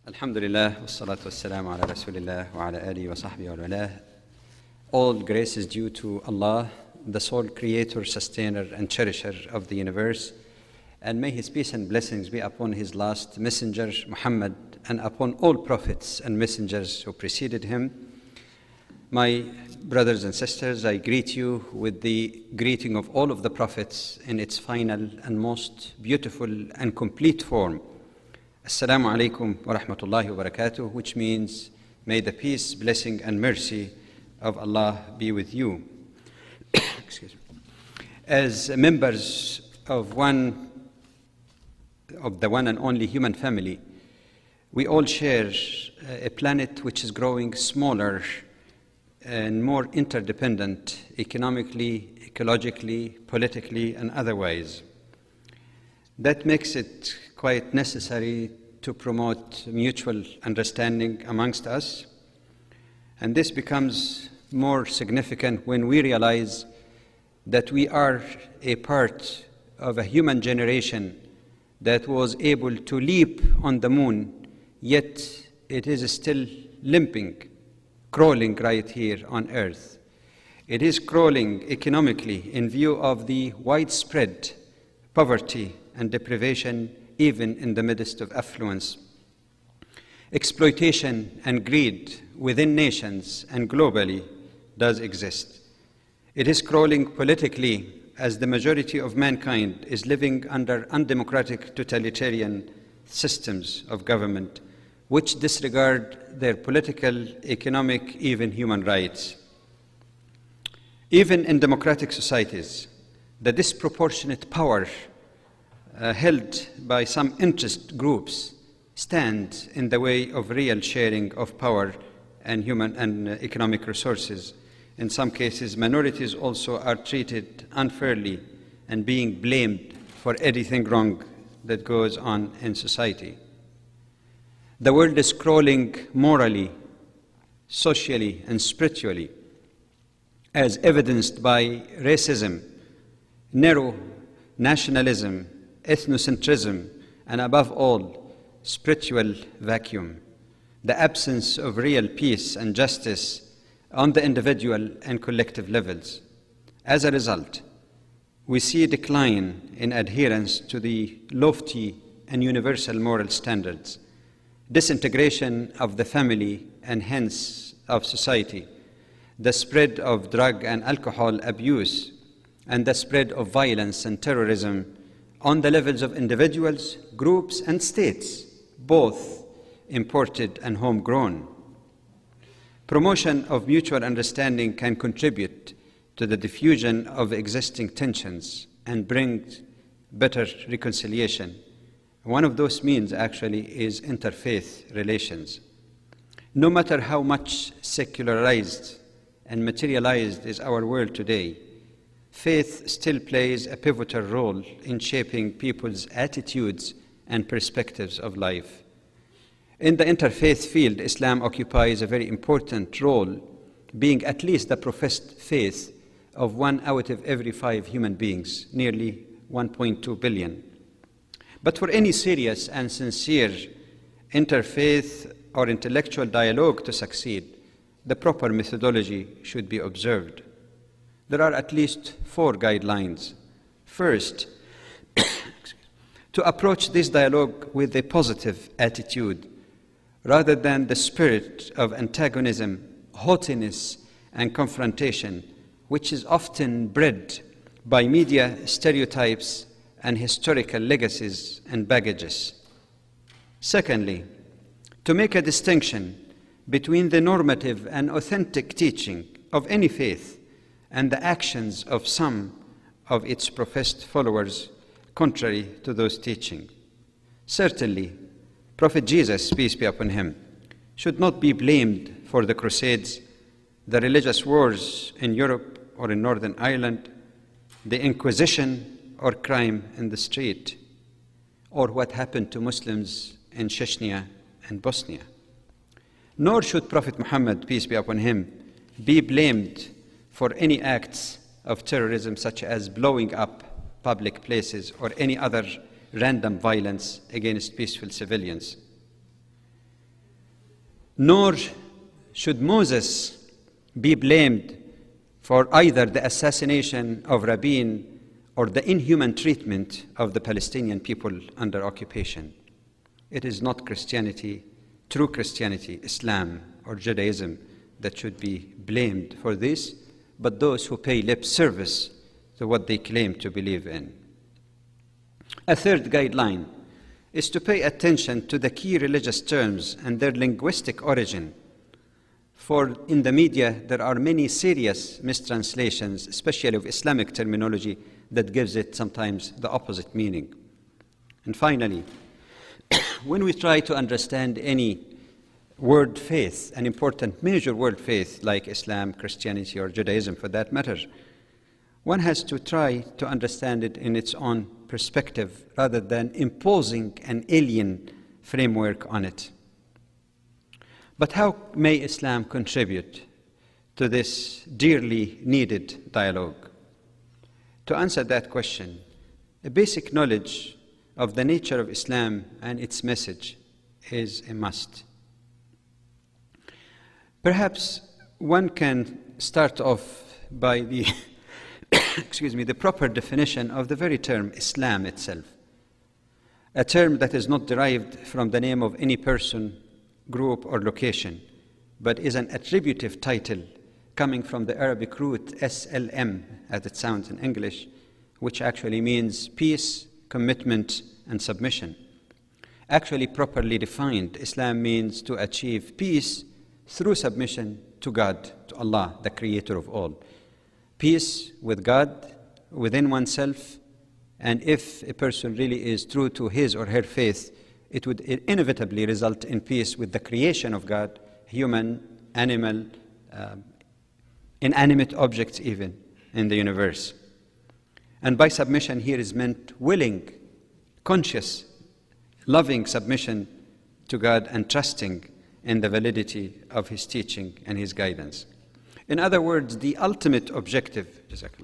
Alhamdulillah, wassalatu wassalamu ala rasulillah wa ala alihi wa sahbihi wa walah. All grace is due to Allah, the sole creator, sustainer, and cherisher of the universe. And may His peace and blessings be upon His last messenger, Muhammad, and upon all prophets and messengers who preceded him. My brothers and sisters, I greet you with the greeting of all of the prophets in its final and most beautiful and complete form. Assalamu alaikum wa rahmatullahi wa barakatuh, which means may the peace, blessing, and mercy of Allah be with you. Excuse me. As members of the one and only human family, we all share a planet which is growing smaller and more interdependent economically, ecologically, politically, and otherwise. That makes it quite necessary to promote mutual understanding amongst us. And this becomes more significant when we realize that we are a part of a human generation that was able to leap on the moon, yet it is still limping, crawling right here on Earth. It is crawling economically in view of the widespread poverty and deprivation, even in the midst of affluence. Exploitation and greed within nations and globally does exist. It is crawling politically as the majority of mankind is living under undemocratic totalitarian systems of government which disregard their political, economic, even human rights. Even in democratic societies, the disproportionate power held by some interest groups stand in the way of real sharing of power and human and economic resources. In some cases, minorities also are treated unfairly and being blamed for anything wrong that goes on in society. The world is crawling morally, socially, and spiritually, as evidenced by racism, narrow nationalism, ethnocentrism, and above all, spiritual vacuum, the absence of real peace and justice on the individual and collective levels. As a result, we see a decline in adherence to the lofty and universal moral standards, disintegration of the family and hence of society, the spread of drug and alcohol abuse, and the spread of violence and terrorism on the levels of individuals, groups, and states, both imported and homegrown. Promotion of mutual understanding can contribute to the diffusion of existing tensions and bring better reconciliation. One of those means actually is interfaith relations. No matter how much secularized and materialized is our world today, faith still plays a pivotal role in shaping people's attitudes and perspectives of life. In the interfaith field, Islam occupies a very important role, being at least the professed faith of 1 out of every 5 human beings, nearly 1.2 billion. But for any serious and sincere interfaith or intellectual dialogue to succeed, the proper methodology should be observed. There are at least 4 guidelines. First, to approach this dialogue with a positive attitude, rather than the spirit of antagonism, haughtiness, and confrontation, which is often bred by media stereotypes and historical legacies and baggages. Secondly, to make a distinction between the normative and authentic teaching of any faith and the actions of some of its professed followers contrary to those teachings. Certainly, Prophet Jesus, peace be upon him, should not be blamed for the Crusades, the religious wars in Europe or in Northern Ireland, the Inquisition or crime in the street, or what happened to Muslims in Chechnya and Bosnia. Nor should Prophet Muhammad, peace be upon him, be blamed for any acts of terrorism such as blowing up public places or any other random violence against peaceful civilians. nor should Moses be blamed for either the assassination of Rabin or the inhuman treatment of the Palestinian people under occupation. It is not Christianity, true Christianity, Islam, or Judaism that should be blamed for this, but those who pay lip service to what they claim to believe in. A third guideline is to pay attention to the key religious terms and their linguistic origin. For in the media, there are many serious mistranslations, especially of Islamic terminology, that gives it sometimes the opposite meaning. And finally, when we try to understand any world faith, an important major world faith like Islam, Christianity, or Judaism for that matter, one has to try to understand it in its own perspective rather than imposing an alien framework on it. But how may Islam contribute to this dearly needed dialogue? To answer that question, a basic knowledge of the nature of Islam and its message is a must. Perhaps one can start off by the the proper definition of the very term Islam itself, a term that is not derived from the name of any person, group, or location, but is an attributive title coming from the Arabic root SLM, as it sounds in English, which actually means peace, commitment, and submission. Actually, properly defined, Islam means to achieve peace through submission to God, to Allah, the creator of all. Peace with God, within oneself, and if a person really is true to his or her faith, it would inevitably result in peace with the creation of God, human, animal, inanimate objects even in the universe. And by submission here is meant willing, conscious, loving submission to God and trusting in the validity of His teaching and His guidance. In other words, the ultimate objective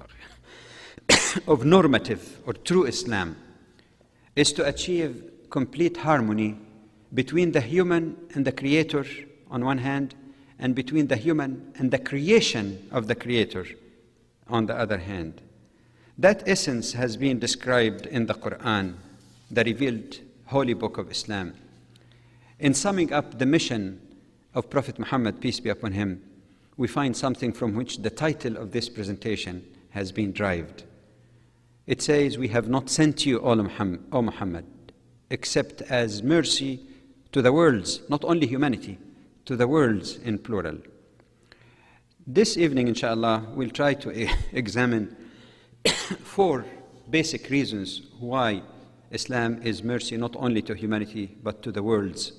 of normative or true Islam is to achieve complete harmony between the human and the Creator on one hand, and between the human and the creation of the Creator on the other hand. That essence has been described in the Quran, the revealed holy book of Islam. In summing up the mission of Prophet Muhammad, peace be upon him, we find something from which the title of this presentation has been derived. It says, "We have not sent you, O Muhammad, except as mercy to the worlds," not only humanity, to the worlds in plural. This evening, inshallah, we'll try to examine 4 basic reasons why Islam is mercy not only to humanity, but to the worlds.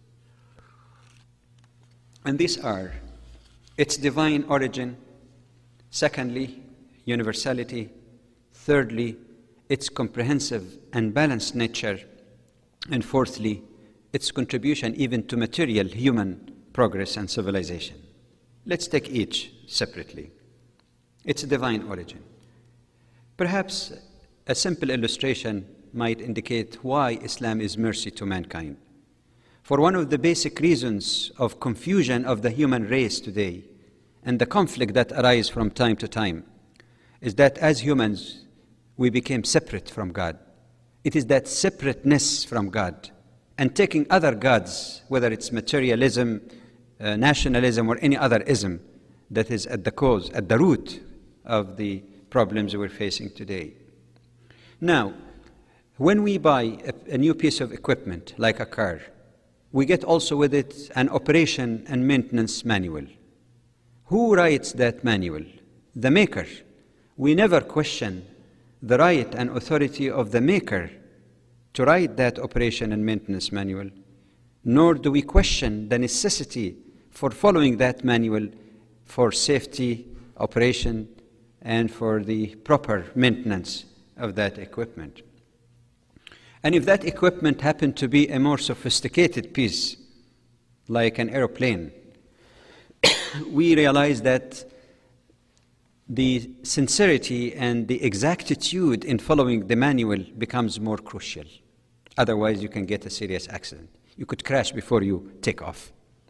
And these are its divine origin, secondly, universality, thirdly, its comprehensive and balanced nature, and fourthly, its contribution even to material human progress and civilization. Let's take each separately. Its divine origin. Perhaps a simple illustration might indicate why Islam is mercy to mankind. For one of the basic reasons of confusion of the human race today and the conflict that arises from time to time is that as humans, we became separate from God. It is that separateness from God and taking other gods, whether it's materialism, nationalism, or any other ism, that is at the cause, at the root of the problems we're facing today. Now, when we buy a new piece of equipment, like a car, we get also with it an operation and maintenance manual. Who writes that manual? The maker. We never question the right and authority of the maker to write that operation and maintenance manual, nor do we question the necessity for following that manual for safety, operation, and for the proper maintenance of that equipment. And if that equipment happened to be a more sophisticated piece, like an airplane, we realize that the sincerity and the exactitude in following the manual becomes more crucial. Otherwise, you can get a serious accident. You could crash before you take off.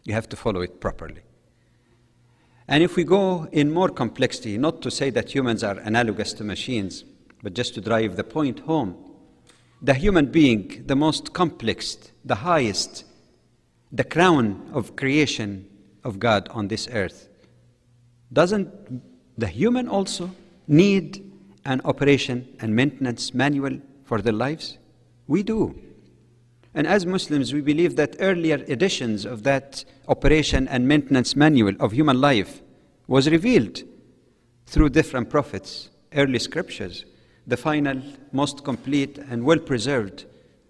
You have to follow it properly. And if we go in more complexity, not to say that humans are analogous to machines, but just to drive the point home, the human being, the most complex, the highest, the crown of creation of God on this earth, doesn't the human also need an operation and maintenance manual for their lives? We do. And as Muslims, we believe that earlier editions of that operation and maintenance manual of human life was revealed through different prophets, early scriptures. The final, most complete and well-preserved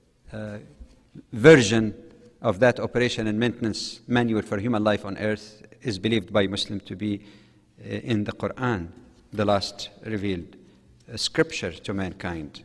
version of that operation and maintenance manual for human life on earth is believed by Muslims to be in the Quran, the last revealed scripture to mankind.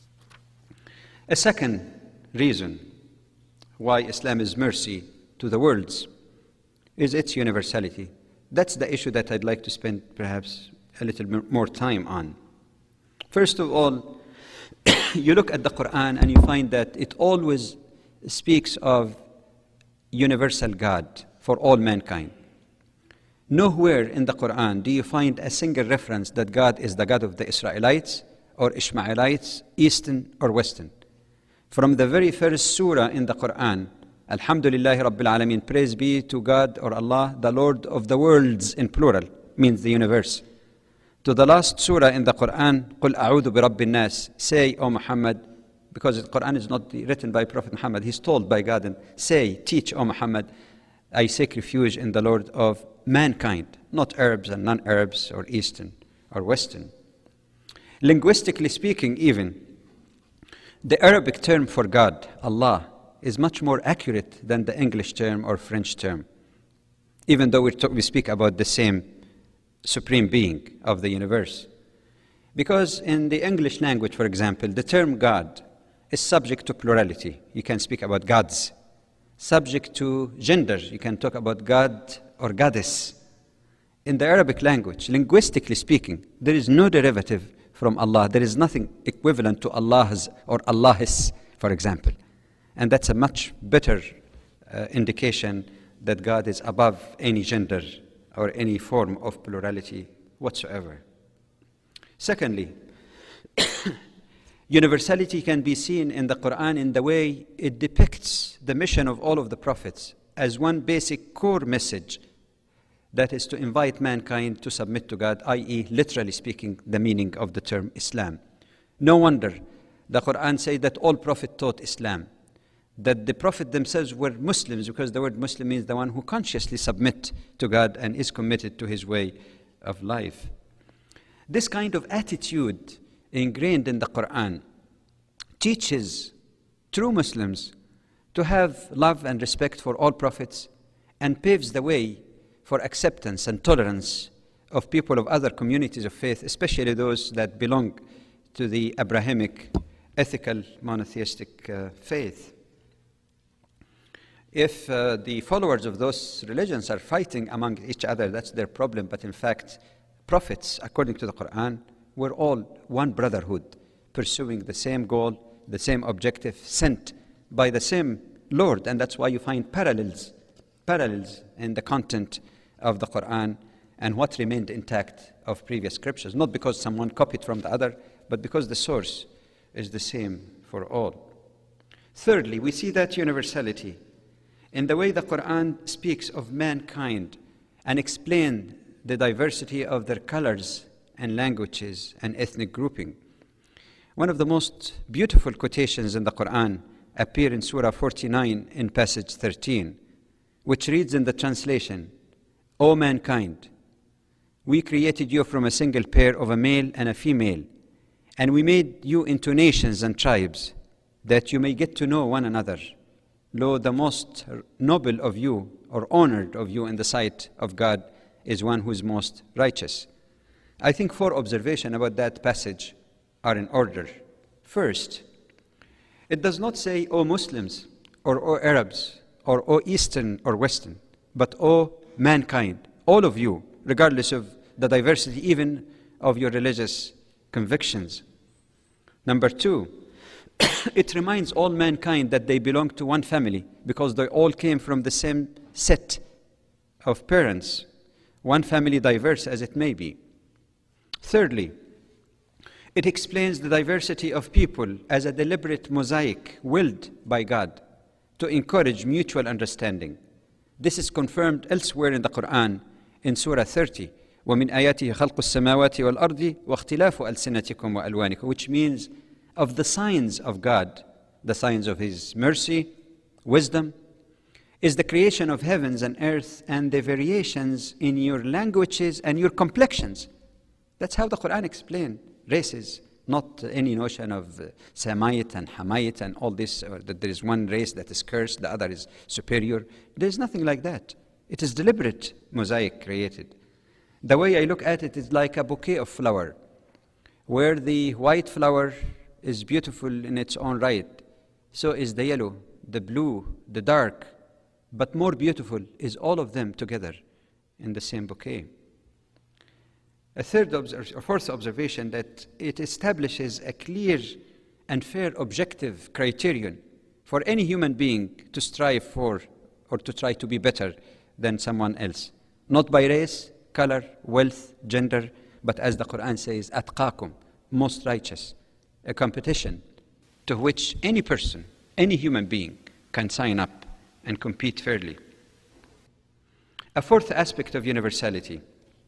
A second reason why Islam is mercy to the worlds is its universality. That's the issue that I'd like to spend perhaps a little more time on. First of all, you look at the Quran and you find that it always speaks of universal God for all mankind. Nowhere in the Quran do you find a single reference that God is the God of the Israelites or Ishmaelites, Eastern or Western. From the very first surah in the Quran, Alhamdulillahi Rabbil Alameen, praise be to God or Allah, the Lord of the worlds in plural, means the universe. To the last surah in the Quran, قُلْ أَعُوذُ بِرَبِّ النَّاسِ, say, O Muhammad, because the Quran is not written by Prophet Muhammad, he's told by God, and say, teach, O Muhammad, I seek refuge in the Lord of mankind, not Arabs and non-Arabs or Eastern or Western. Linguistically speaking even, the Arabic term for God, Allah, is much more accurate than the English term or French term, even though we speak about the same supreme being of the universe. Because in the English language, for example, the term God is subject to plurality. You can speak about gods. Subject to gender, you can talk about God or goddess. In the Arabic language, linguistically speaking, there is no derivative from Allah. There is nothing equivalent to Allah's or Allahis, for example. And that's a much better indication that God is above any gender or any form of plurality whatsoever. Secondly, universality can be seen in the Quran in the way it depicts the mission of all of the prophets as one basic core message, that is to invite mankind to submit to God, i.e., literally speaking, the meaning of the term Islam. No wonder the Quran says that all prophets taught Islam, that the prophet themselves were Muslims, because the word Muslim means the one who consciously submit to God and is committed to his way of life. This kind of attitude ingrained in the Quran teaches true Muslims to have love and respect for all prophets and paves the way for acceptance and tolerance of people of other communities of faith, especially those that belong to the Abrahamic, ethical, monotheistic faith. If the followers of those religions are fighting among each other, that's their problem. But in fact, prophets, according to the Quran, were all one brotherhood, pursuing the same goal, the same objective, sent by the same Lord. And that's why you find parallels in the content of the Quran and what remained intact of previous scriptures. Not because someone copied from the other, but because the source is the same for all. Thirdly, we see that universality in the way the Quran speaks of mankind and explains the diversity of their colors and languages and ethnic grouping. One of the most beautiful quotations in the Quran appear in Surah 49 in passage 13, which reads in the translation, O mankind, we created you from a single pair of a male and a female, and we made you into nations and tribes, that you may get to know one another. Lo, the most noble of you, or honored of you in the sight of God, is one who is most righteous. I think 4 observations about that passage are in order. First, it does not say, O Muslims, or O Arabs, or O Eastern or Western, but O mankind, all of you, regardless of the diversity even of your religious convictions. Number 2, it reminds all mankind that they belong to one family because they all came from the same set of parents, one family diverse as it may be. Thirdly, it explains the diversity of people as a deliberate mosaic willed by God to encourage mutual understanding. This is confirmed elsewhere in the Quran in Surah 30, وَمِنْ آيَاتِهِ خَلْقُ السَّمَاوَاتِ وَالْأَرْضِ وَاخْتِلَافُ أَلْسِنَتِكُمْ وَأَلْوَانِكُمْ, which means of the signs of God, the signs of His mercy, wisdom, is the creation of heavens and earth and the variations in your languages and your complexions. That's how the Quran explains races, not any notion of Semite and Hamite and all this, or that there is one race that is cursed, the other is superior. There is nothing like that. It is deliberate mosaic created. The way I look at it is like a bouquet of flower, where the white flower is beautiful in its own right, so is the yellow, the blue, the dark, but more beautiful is all of them together in the same bouquet. A fourth observation, that it establishes a clear and fair objective criterion for any human being to strive for or to try to be better than someone else, not by race, color, wealth, gender, but as the Quran says, atqakum, most righteous, a competition to which any person, any human being can sign up and compete fairly. A fourth aspect of universality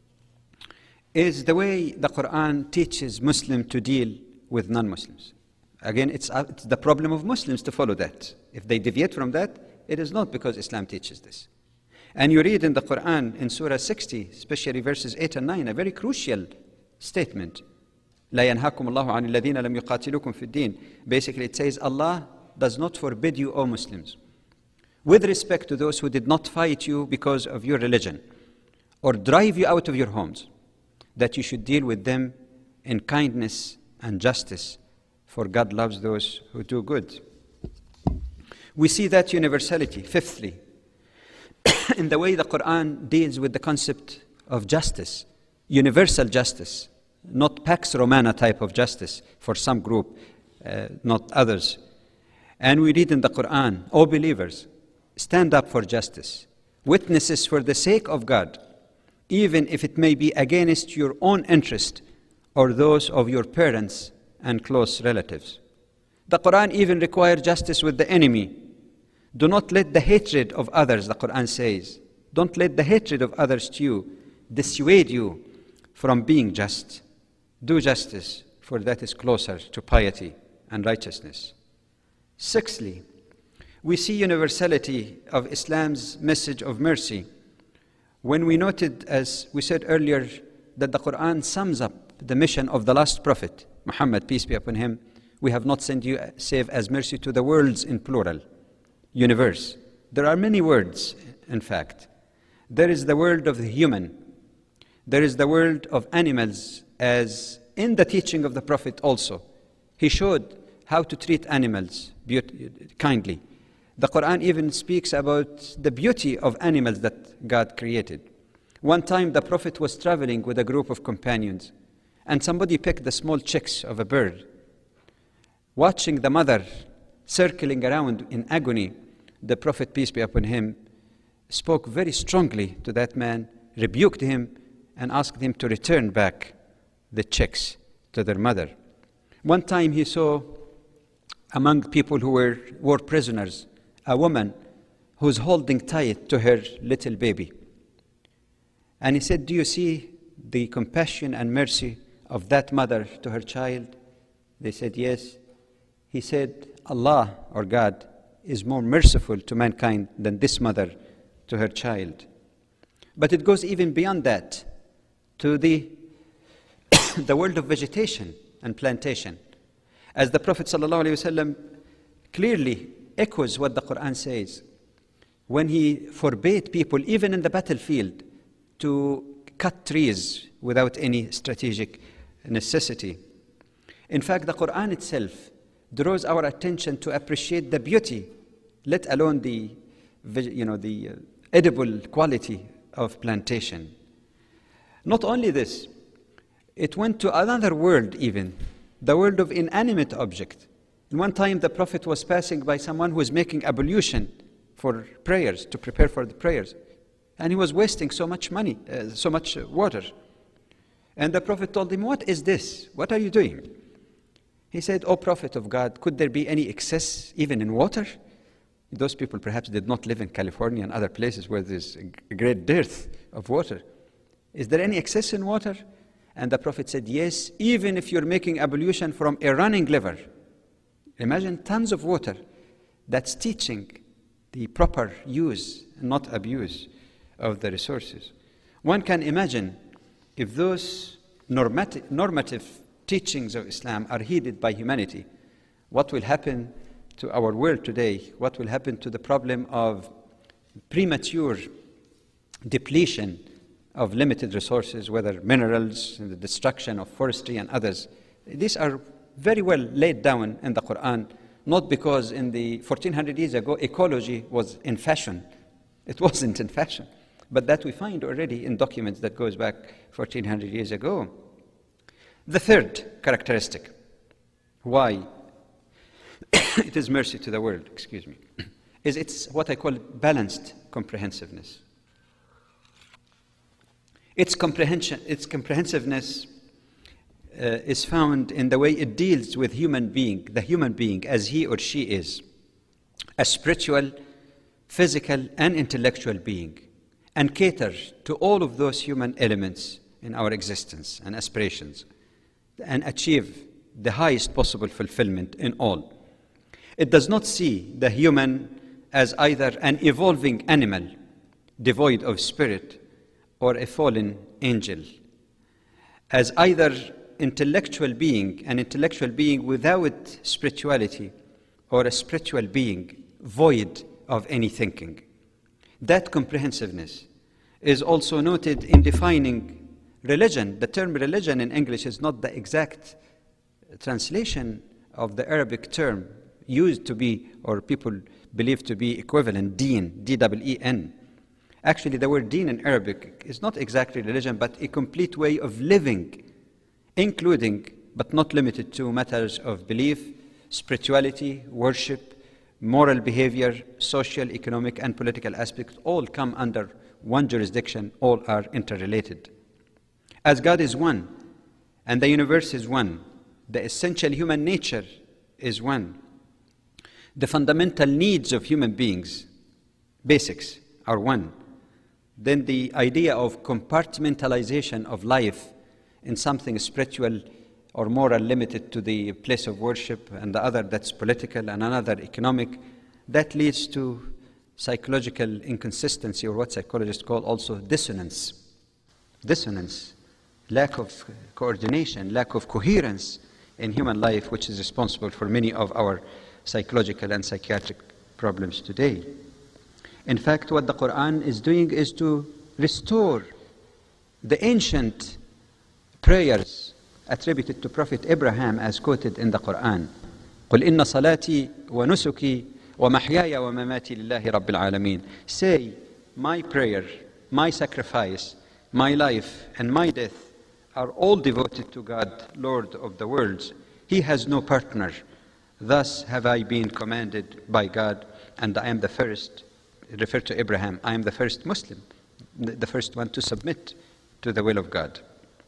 is the way the Quran teaches Muslims to deal with non-Muslims. Again, it's the problem of Muslims to follow that. If they deviate from that, it is not because Islam teaches this. And you read in the Quran, in Surah 60, especially verses 8 and 9, a very crucial statement. لا ينهاكم الله عن الذين لم يقاتلوكم في الدين. Basically, it says, Allah does not forbid you, O Muslims, with respect to those who did not fight you because of your religion or drive you out of your homes, that you should deal with them in kindness and justice, for God loves those who do good. We see that universality, fifthly, in the way the Quran deals with the concept of justice, universal justice, not Pax Romana type of justice for some group, not others. And we read in the Quran, O believers, stand up for justice, witnesses for the sake of God, even if it may be against your own interest or those of your parents and close relatives. The Quran even requires justice with the enemy. Do not let the hatred of others, the Quran says, don't let the hatred of others to you dissuade you from being just. Do justice, for that is closer to piety and righteousness. Sixthly, we see universality of Islam's message of mercy when we noted, as we said earlier, that the Quran sums up the mission of the last prophet, Muhammad, peace be upon him. We have not sent you save as mercy to the worlds in plural, universe. There are many words, in fact. There is the world of the human. There is the world of animals, as in the teaching of the Prophet also. He showed how to treat animals kindly. The Quran even speaks about the beauty of animals that God created. One time the Prophet was traveling with a group of companions, and somebody picked the small chicks of a bird. Watching the mother circling around in agony, the Prophet, peace be upon him, spoke very strongly to that man, rebuked him, and asked him to return back the chicks to their mother. One time he saw among people who were war prisoners a woman who's holding tight to her little baby. And he said, do you see the compassion and mercy of that mother to her child? They said, yes. He said, Allah, or God, is more merciful to mankind than this mother to her child. But it goes even beyond that, to the world of vegetation and plantation. As the Prophet ﷺ clearly echoes what the Quran says, when he forbade people, even in the battlefield, to cut trees without any strategic necessity. In fact, the Quran itself draws our attention to appreciate the beauty, let alone the edible quality of plantation. Not only this, it went to another world even, the world of inanimate object. And one time the Prophet was passing by someone who was making ablution for prayers, to prepare for the prayers. And he was wasting so much money, so much water. And the Prophet told him, "What is this? What are you doing?" He said, "O Prophet of God, could there be any excess even in water?" Those people perhaps did not live in California and other places where there's a great dearth of water. Is there any excess in water? And the Prophet said, "Yes, even if you're making ablution from a running river." Imagine tons of water. That's teaching the proper use, not abuse, of the resources. One can imagine if those normative teachings of Islam are heeded by humanity, what will happen to our world today? What will happen to the problem of premature depletion of limited resources, whether minerals, and the destruction of forestry and others? These are very well laid down in the Quran, not because in the 1400 years ago ecology was in fashion. It wasn't in fashion, but that we find already in documents that goes back 1400 years ago. The third characteristic, why it is mercy to the world, is it's what I call balanced comprehensiveness. Its comprehensiveness is found in the way it deals with the human being as he or she is, a spiritual, physical, and intellectual being, and caters to all of those human elements in our existence and aspirations, and achieve the highest possible fulfillment in all. It does not see the human as either an evolving animal devoid of spirit or a fallen angel, as either an intellectual being without spirituality, or a spiritual being void of any thinking. That comprehensiveness is also noted in defining religion. The term religion in English is not the exact translation of the Arabic term used to be, or people believe to be equivalent, deen, D-E-E-N. Actually, the word deen in Arabic is not exactly religion, but a complete way of living, including, but not limited to, matters of belief, spirituality, worship, moral behavior, social, economic, and political aspects, all come under one jurisdiction, all are interrelated. As God is one, and the universe is one, the essential human nature is one, the fundamental needs of human beings, basics, are one, then the idea of compartmentalization of life in something spiritual or moral limited to the place of worship, and the other that's political, and another economic, that leads to psychological inconsistency, or what psychologists call also dissonance. Dissonance, lack of coordination, lack of coherence in human life, which is responsible for many of our psychological and psychiatric problems today. In fact, what the Quran is doing is to restore the ancient prayers attributed to Prophet Abraham as quoted in the Quran. قُلْ إِنَّ صَلَاتِي وَنُسُكِي وَمَحْيَايَ وَمَمَاتِي لِلَّهِ رَبِّ الْعَالَمِينَ. Say, my prayer, my sacrifice, my life, and my death are all devoted to God, Lord of the worlds. He has no partner. Thus have I been commanded by God, and I am the first, refer to Abraham, I am the first Muslim, the first one to submit to the will of God.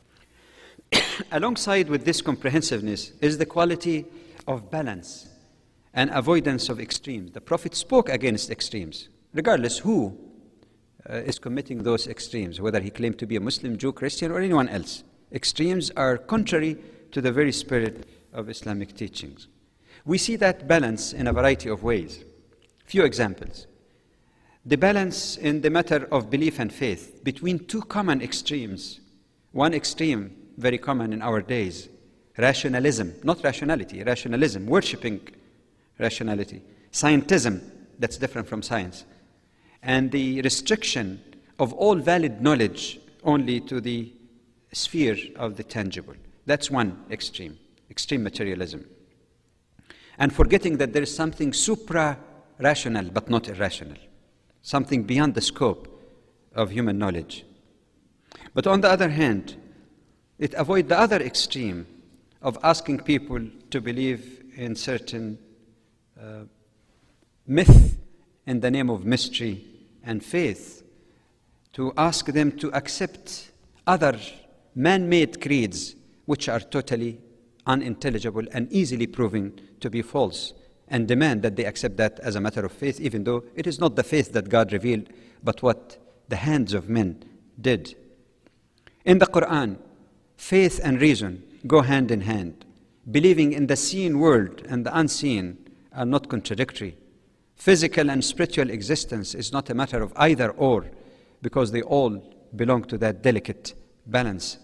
Alongside with this comprehensiveness is the quality of balance and avoidance of extremes. The Prophet spoke against extremes, regardless who is committing those extremes, whether he claimed to be a Muslim, Jew, Christian, or anyone else. Extremes are contrary to the very spirit of Islamic teachings. We see that balance in a variety of ways. Few examples. The balance in the matter of belief and faith between two common extremes. One extreme, very common in our days, rationalism, not rationality, rationalism, worshipping rationality. Scientism, that's different from science. And the restriction of all valid knowledge only to the sphere of the tangible. That's one extreme, extreme materialism. And forgetting that there is something supra-rational but not irrational, something beyond the scope of human knowledge. But on the other hand, it avoids the other extreme of asking people to believe in certain myth in the name of mystery and faith, to ask them to accept other man-made creeds which are totally unintelligible and easily proven to be false, and demand that they accept that as a matter of faith, even though it is not the faith that God revealed, but what the hands of men did. In the Quran, faith and reason go hand in hand. Believing in the seen world and the unseen are not contradictory. Physical and spiritual existence is not a matter of either or, because they all belong to that delicate balance.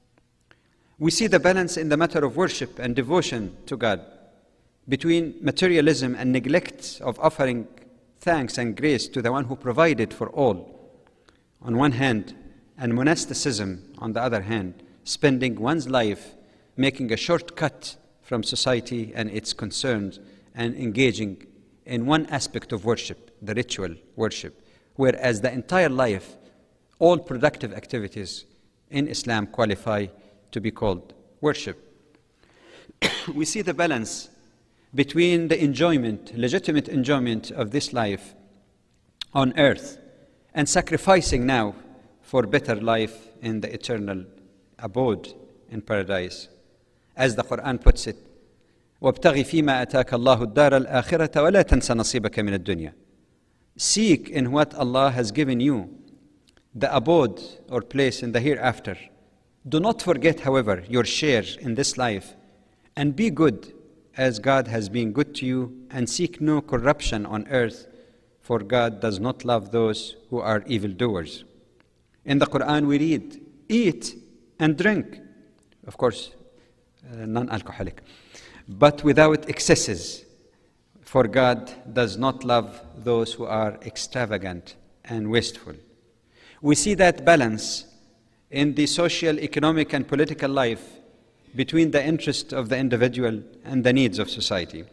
We see the balance in the matter of worship and devotion to God, between materialism and neglect of offering thanks and grace to the one who provided for all, on one hand, and monasticism, on the other hand, spending one's life making a shortcut from society and its concerns and engaging in one aspect of worship, the ritual worship, whereas the entire life, all productive activities in Islam qualify to be called worship. We see the balance between the enjoyment, legitimate enjoyment of this life on earth, and sacrificing now for better life in the eternal abode in paradise. As the Quran puts it, وَابْتَغِ فِيمَا أَتَاكَ اللَّهُ الدَّارَ الْآخِرَةَ وَلَا تَنْسَ نَصِيبَكَ مِنَ الدُّنْيَا. Seek in what Allah has given you, the abode or place in the hereafter. Do not forget, however, your share in this life, and be good as God has been good to you, and seek no corruption on earth, for God does not love those who are evildoers. In the Quran we read, eat and drink, of course, non-alcoholic, but without excesses, for God does not love those who are extravagant and wasteful. We see that balance in the social, economic, and political life between the interest of the individual and the needs of society,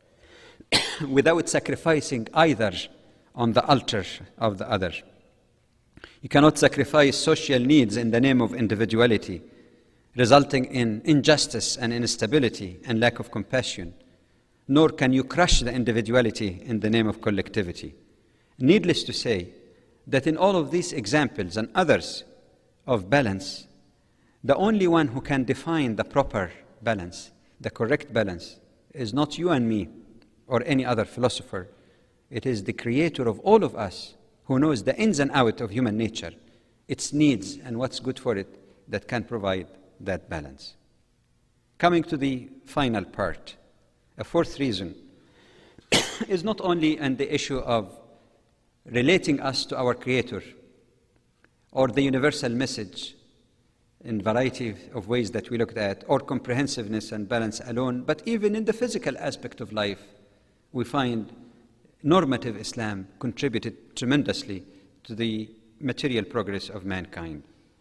without sacrificing either on the altar of the other. You cannot sacrifice social needs in the name of individuality, resulting in injustice and instability and lack of compassion, nor can you crush the individuality in the name of collectivity. Needless to say that in all of these examples and others of balance, the only one who can define the proper balance, the correct balance, is not you and me or any other philosopher. It is the Creator of all of us, who knows the ins and outs of human nature, its needs and what's good for it, that can provide that balance. Coming to the final part, a fourth reason is not only in the issue of relating us to our Creator or the universal message in variety of ways that we looked at, or comprehensiveness and balance alone, but even in the physical aspect of life, we find normative Islam contributed tremendously to the material progress of mankind.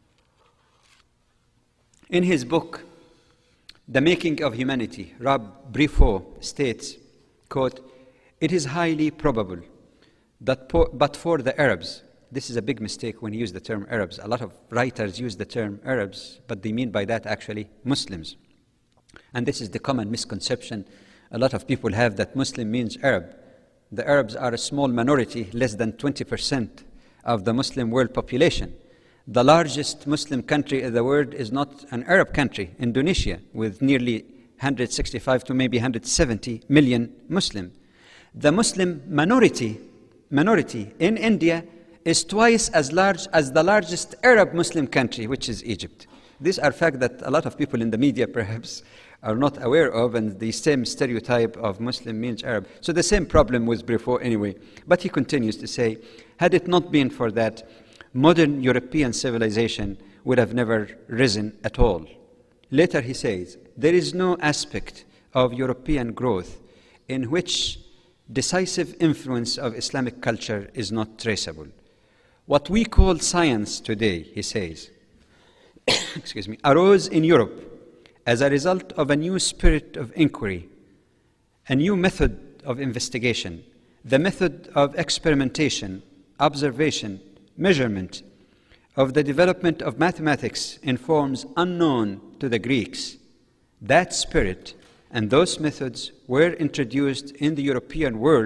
In his book, The Making of Humanity, Rob Briffaut states, quote, "It is highly probable that but for the Arabs," this is a big mistake when you use the term Arabs. A lot of writers use the term Arabs, but they mean by that actually Muslims. And this is the common misconception a lot of people have, that Muslim means Arab. The Arabs are a small minority, less than 20% of the Muslim world population. The largest Muslim country in the world is not an Arab country, Indonesia, with nearly 165 to maybe 170 million Muslim. The Muslim minority in India is twice as large as the largest Arab Muslim country, which is Egypt. These are facts that a lot of people in the media perhaps are not aware of, and the same stereotype of Muslim means Arab. So the same problem with Briffaut anyway. But he continues to say, had it not been for that, modern European civilization would have never risen at all. Later he says, there is no aspect of European growth in which decisive influence of Islamic culture is not traceable. What we call science today, he says, arose in Europe as a result of a new spirit of inquiry, a new method of investigation, the method of experimentation, observation, measurement, of the development of mathematics in forms unknown to the Greeks. That spirit and those methods were introduced in the European world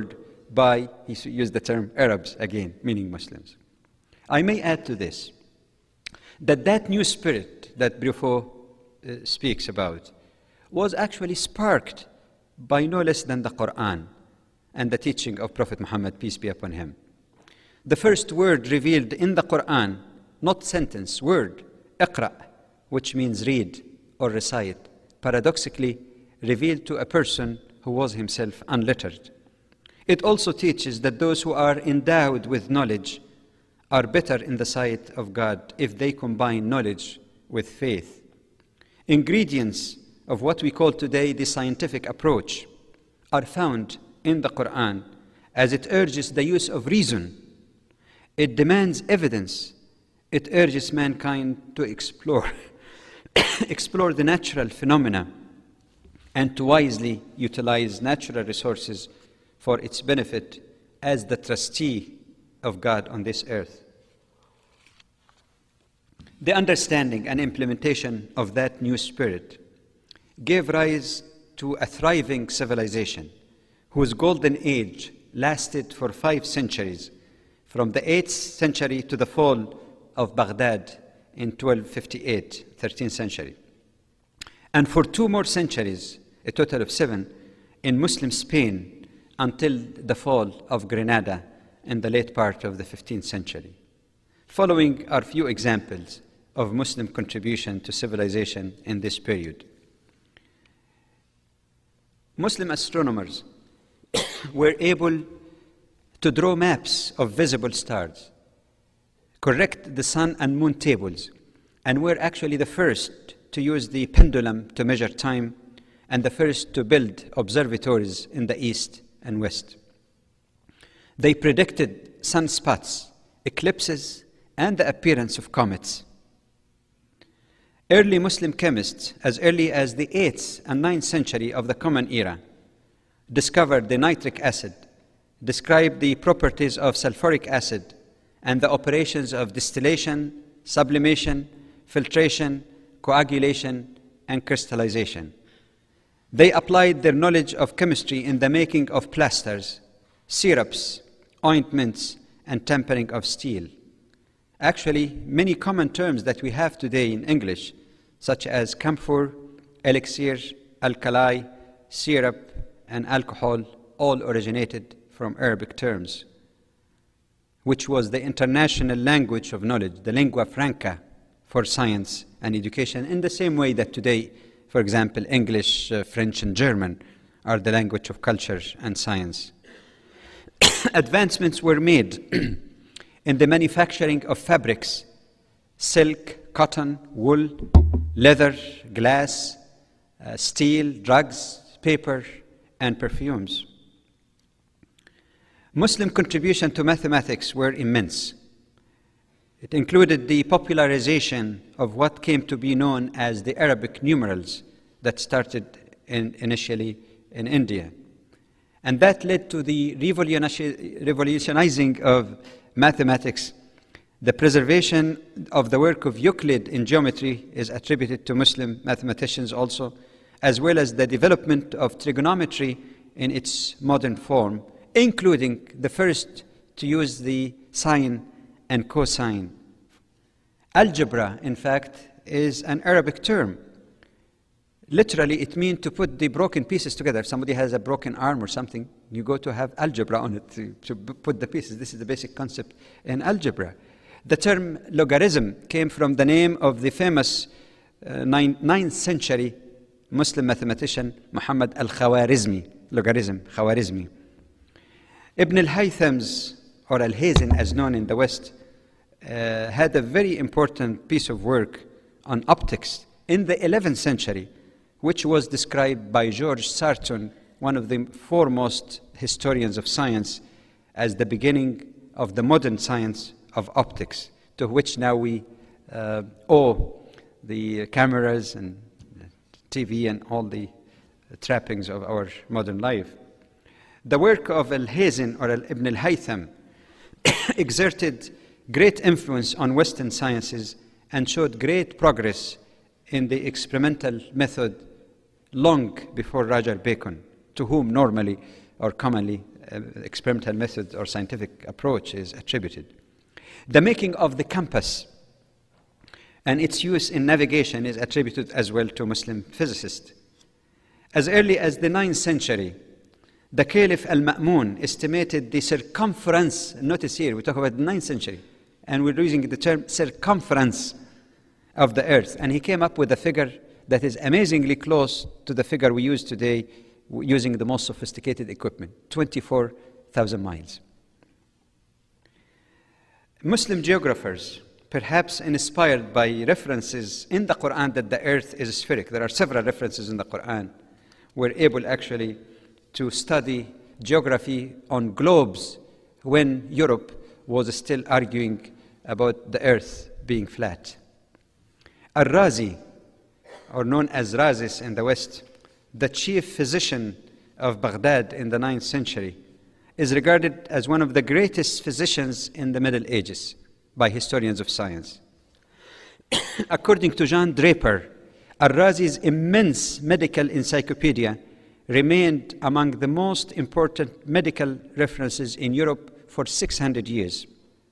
by, he used the term Arabs again, meaning Muslims. I may add to this that new spirit that Bruffaut speaks about was actually sparked by no less than the Quran and the teaching of Prophet Muhammad, peace be upon him. The first word revealed in the Quran, not sentence, word, Iqra, which means read or recite, paradoxically revealed to a person who was himself unlettered. It also teaches that those who are endowed with knowledge are better in the sight of God if they combine knowledge with faith. Ingredients of what we call today the scientific approach are found in the Quran, as it urges the use of reason. It demands evidence. It urges mankind to explore the natural phenomena and to wisely utilize natural resources for its benefit as the trustee of God on this earth. The understanding and implementation of that new spirit gave rise to a thriving civilization whose golden age lasted for 5 centuries, from the 8th century to the fall of Baghdad in 1258, 13th century. And for 2 more centuries, a total of 7, in Muslim Spain until the fall of Grenada in the late part of the 15th century. Following are few examples of Muslim contribution to civilization in this period. Muslim astronomers were able to draw maps of visible stars, correct the sun and moon tables, and were actually the first to use the pendulum to measure time and the first to build observatories in the east and west. They predicted sunspots, eclipses, and the appearance of comets. Early Muslim chemists, as early as the 8th and 9th century of the Common Era, discovered the nitric acid, described the properties of sulfuric acid, and the operations of distillation, sublimation, filtration, coagulation, and crystallization. They applied their knowledge of chemistry in the making of plasters, syrups, ointments, and tempering of steel. Actually, many common terms that we have today in English, such as camphor, elixir, alkali, syrup, and alcohol, all originated from Arabic terms, which was the international language of knowledge, the lingua franca for science and education, in the same way that today, for example, English, French, and German are the language of culture and science. Advancements were made in the manufacturing of fabrics, silk, cotton, wool, leather, glass, steel, drugs, paper, and perfumes. Muslim contribution to mathematics were immense. It included the popularization of what came to be known as the Arabic numerals that started initially in India. And that led to the revolutionizing of mathematics. The preservation of the work of Euclid in geometry is attributed to Muslim mathematicians also, as well as the development of trigonometry in its modern form, including the first to use the sine and cosine. Algebra, in fact, is an Arabic term. Literally, it means to put the broken pieces together. If somebody has a broken arm or something, you go to have algebra on it to put the pieces. This is the basic concept in algebra. The term logarithm came from the name of the famous 9th century Muslim mathematician Muhammad al-Khwarizmi, logarithm, Khwarizmi. Ibn al-Haytham's, or al-Hazin as known in the West, had a very important piece of work on optics in the 11th century, which was described by George Sarton, one of the foremost historians of science, as the beginning of the modern science of optics, to which now we owe the cameras and TV and all the trappings of our modern life. The work of al-Hazin or Ibn al-Haytham exerted great influence on Western sciences and showed great progress in the experimental method long before Roger Bacon, to whom normally or commonly experimental method or scientific approach is attributed. The making of the compass and its use in navigation is attributed as well to Muslim physicists. As early as the 9th century, the Caliph al-Ma'mun estimated the circumference, notice here, we talk about the 9th century, and we're using the term circumference of the earth, and he came up with a figure that is amazingly close to the figure we use today using the most sophisticated equipment, 24,000 miles. Muslim geographers, perhaps inspired by references in the Quran that the earth is spherical, there are several references in the Quran, were able actually to study geography on globes when Europe was still arguing about the earth being flat. Al-Razi, or known as Razis in the West, the chief physician of Baghdad in the 9th century, is regarded as one of the greatest physicians in the Middle Ages by historians of science. According to John Draper, Al-Razi's immense medical encyclopedia remained among the most important medical references in Europe for 600 years.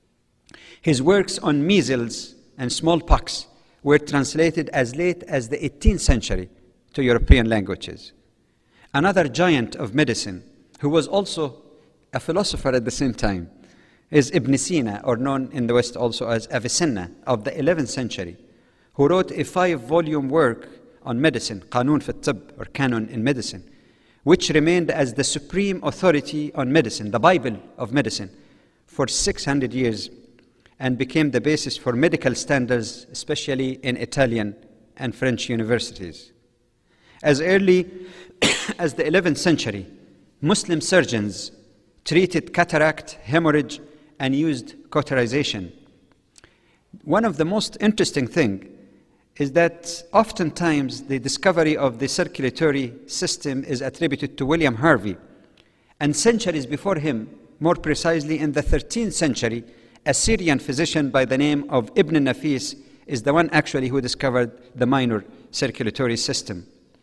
His works on measles and smallpox were translated as late as the 18th century to European languages. Another giant of medicine, who was also a philosopher at the same time, is Ibn Sina, or known in the West also as Avicenna, of the 11th century, who wrote a 5-volume work on medicine, Qanun fi at-Tibb, or Canon in Medicine, which remained as the supreme authority on medicine, the Bible of medicine, for 600 years, and became the basis for medical standards, especially in Italian and French universities. As early as the 11th century, Muslim surgeons treated cataract, hemorrhage, and used cauterization. One of the most interesting things is that oftentimes the discovery of the circulatory system is attributed to William Harvey. And centuries before him, more precisely in the 13th century, a Syrian physician by the name of Ibn Nafis is the one actually who discovered the minor circulatory system.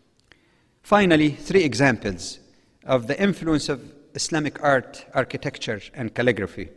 Finally, 3 examples of the influence of Islamic art, architecture, and calligraphy.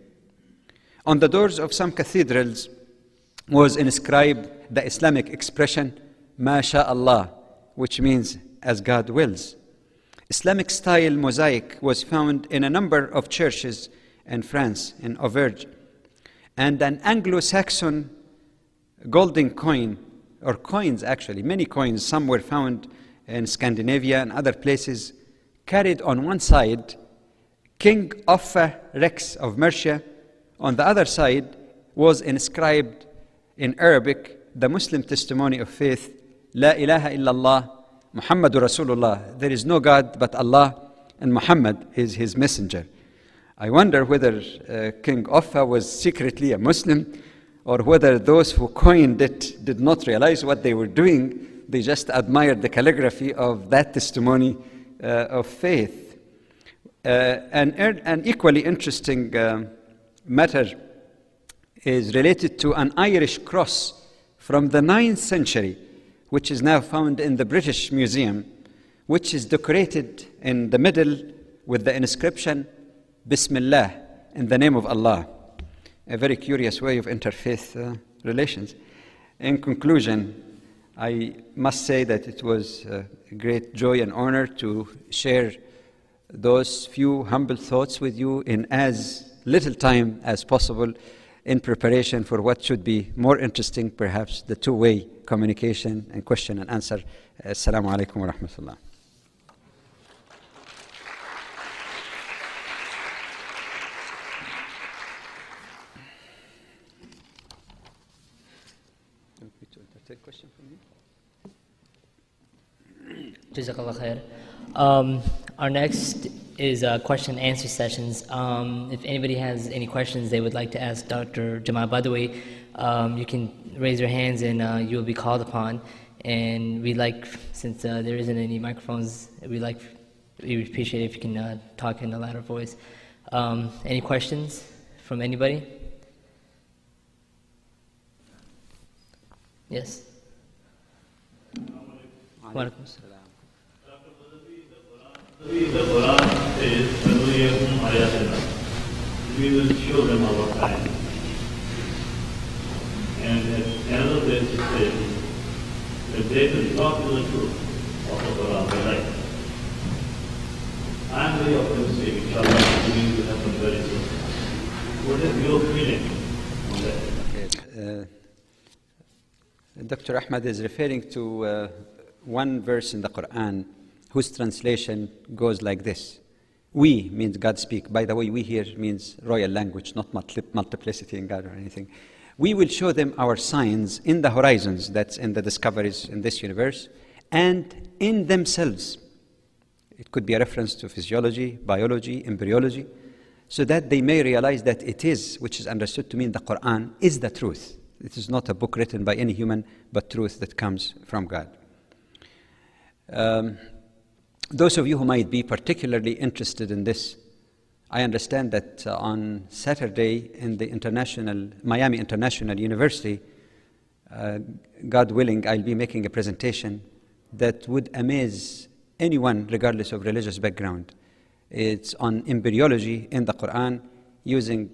On the doors of some cathedrals was inscribed the Islamic expression, Ma Sha Allah, which means as God wills. Islamic style mosaic was found in a number of churches in France, in Auvergne, and an Anglo-Saxon golden coin, or coins actually, many coins, some were found in Scandinavia and other places, carried on one side King Offa Rex of Mercia. On the other side was inscribed in Arabic the Muslim testimony of faith, La ilaha illallah, Muhammadur Rasulullah. There is no God but Allah, and Muhammad is his messenger. I wonder whether King Offa was secretly a Muslim, or whether those who coined it did not realize what they were doing. They just admired the calligraphy of that testimony of faith. An equally interesting matter is related to an Irish cross from the 9th century, which is now found in the British Museum, which is decorated in the middle with the inscription, Bismillah, in the name of Allah. A very curious way of interfaith relations. In conclusion, I must say that it was a great joy and honor to share those few humble thoughts with you in as little time as possible in preparation for what should be more interesting, perhaps, the two-way communication and question and answer. Assalamu alaikum wa rahmatullah. Take a question from you. Jazakallah khair. Our next is question and answer sessions. If anybody has any questions they would like to ask Dr. Jamal Badawi, you can raise your hands and you will be called upon. And we'd like, since there isn't any microphones, we would appreciate it if you can talk in a louder voice. Any questions from anybody? Yes. The Quran says, وَنُرِيَهُمْ آيَاتِنَا. We will show them our signs. And at another place it says that they will talk to the truth of the Quran, the light. I am very optimistic, inshallah, it's going to happen very soon. What is your feeling on that? Dr. Ahmad is referring to one verse in the Quran whose translation goes like this. We means God speak. By the way, we here means royal language, not multiplicity in God or anything. We will show them our signs in the horizons, that's in the discoveries in this universe, and in themselves. It could be a reference to physiology, biology, embryology, so that they may realize that it is, which is understood to mean the Quran, is the truth. It is not a book written by any human, but truth that comes from God. Those of you who might be particularly interested in this, I understand that on Saturday in the Miami International University, God willing, I'll be making a presentation that would amaze anyone regardless of religious background. It's on embryology in the Quran using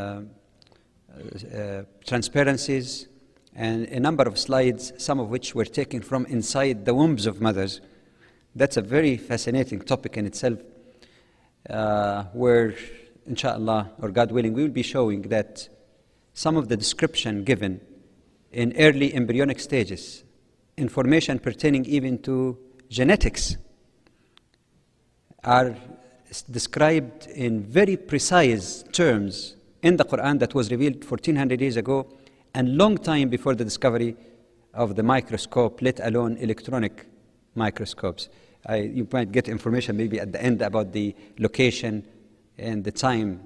transparencies and a number of slides, some of which were taken from inside the wombs of mothers. That's a very fascinating topic in itself, where, inshallah, or God willing, we will be showing that some of the description given in early embryonic stages, information pertaining even to genetics, are described in very precise terms in the Quran that was revealed 1400 years ago and long time before the discovery of the microscope, let alone electronic microscopes. You might get information maybe at the end about the location and the time.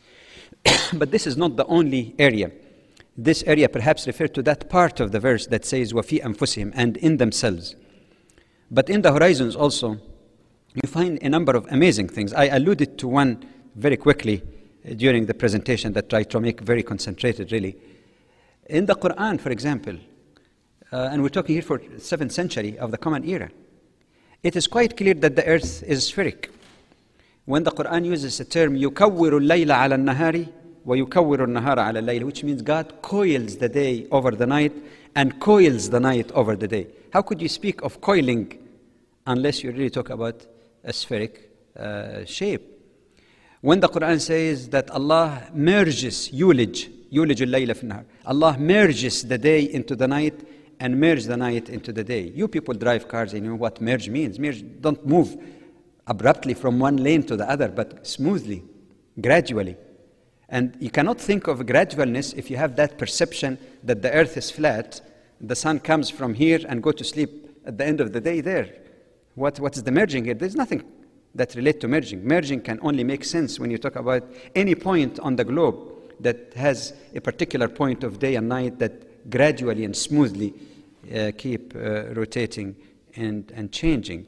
But this is not the only area. This area perhaps refers to that part of the verse that says وَفِي أَنفُسِهِمْ, and in themselves. But in the horizons also, you find a number of amazing things. I alluded to one very quickly during the presentation that tried to make very concentrated, really. In the Quran, for example, and we're talking here for 7th century of the Common Era, it is quite clear that the earth is spheric. When the Quran uses the term يُكَوِّرُ اللَّيْلَ عَلَى النَّهَارِ وَيُكَوِّرُ النَّهَارَ عَلى اللَّيْلِ, which means God coils the day over the night and coils the night over the day. How could you speak of coiling unless you really talk about a spheric shape? When the Quran says that Allah merges, يولج الليل في النهار, Allah merges the day into the night and merge the night into the day. You people drive cars and you know what merge means. Merge don't move abruptly from one lane to the other, but smoothly, gradually. And you cannot think of gradualness if you have that perception that the earth is flat, the sun comes from here and go to sleep at the end of the day there. What is the merging here? There's nothing that relates to merging. Merging can only make sense when you talk about any point on the globe that has a particular point of day and night that gradually and smoothly keep rotating and changing.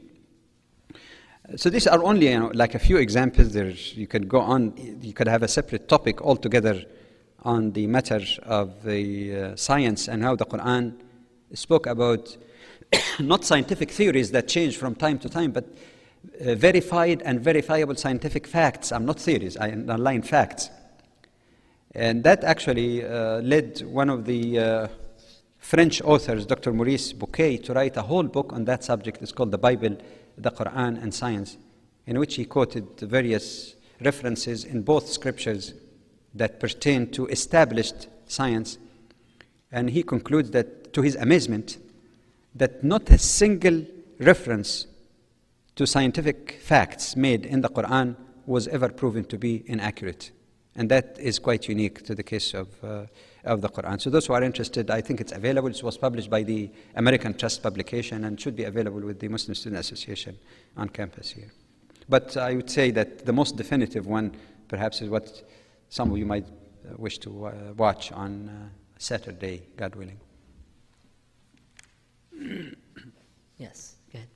So these are only like a few examples. You could go on. You could have a separate topic altogether on the matter of the science and how the Quran spoke about not scientific theories that change from time to time, but verified and verifiable scientific facts. Not theories, I underline facts. And that actually led one of the French authors, Dr. Maurice Bucaille, to write a whole book on that subject. It's called The Bible, the Quran, and Science, in which he quoted various references in both scriptures that pertain to established science. And he concludes that, to his amazement, that not a single reference to scientific facts made in the Quran was ever proven to be inaccurate. And that is quite unique to the case of the Quran. So those who are interested, I think it's available. It was published by the American Trust Publication and should be available with the Muslim Student Association on campus here. But I would say that the most definitive one, perhaps, is what some of you might wish to watch on Saturday, God willing. Yes, go ahead.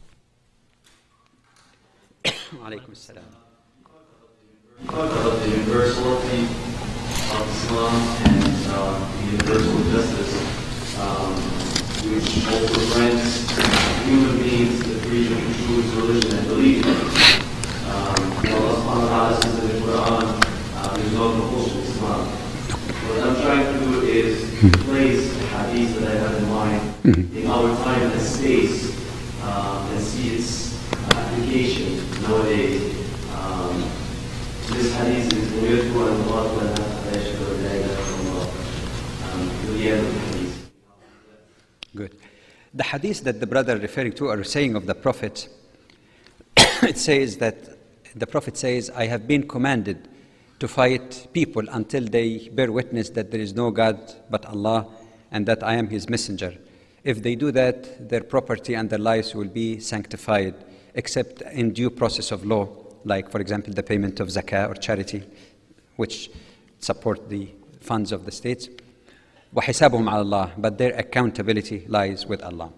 Alaykum as-salam. Talk about the universality of Islam and the universal justice, which also grants human beings the freedom to choose religion and belief. Allah subhanahu wa hadith that I have in mind in our time and space, and see its application nowadays. This hadith is أمرت أن أقاتل الناس حتى يشهدوا أن لا إله إلا الله. To the end of the hadith. Good. The hadith that the brother referring to, or saying of the Prophet, it says that the Prophet says, I have been commanded to fight people until they bear witness that there is no God but Allah and that I am His messenger. If they do that, their property and their lives will be sanctified, except in due process of law, like, for example, the payment of zakah or charity, which support the funds of the states. وَحِسَابُهُمْ عَلَى اللَّهِ, but their accountability lies with Allah.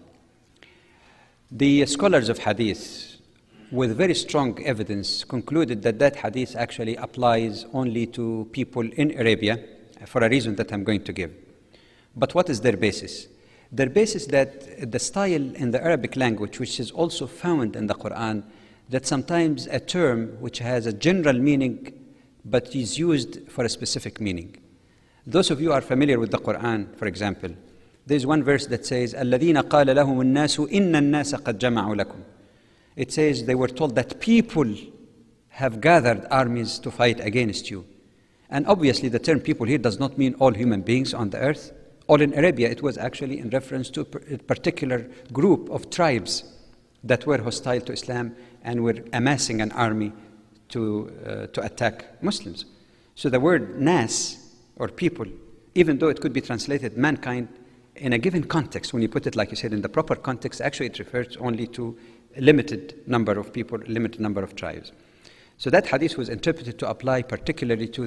The scholars of hadith, with very strong evidence, concluded that that hadith actually applies only to people in Arabia, for a reason that I'm going to give. But what is their basis? Their basis that the style in the Arabic language, which is also found in the Quran, that sometimes a term which has a general meaning but is used for a specific meaning. Those of you who are familiar with the Quran, for example, there's one verse that says, الَّذِينَ قَالَ لَهُمُ النَّاسُ إِنَّ النَّاسَ قَدْ جَمَعُوا لَكُمْ. It says they were told that people have gathered armies to fight against you. And obviously the term people here does not mean all human beings on the earth. All in Arabia, it was actually in reference to a particular group of tribes that were hostile to Islam and were amassing an army to attack Muslims. So the word nas, or people, even though it could be translated mankind, in a given context, when you put it, like you said, in the proper context, actually it refers only to a limited number of people, a limited number of tribes. So that hadith was interpreted to apply particularly to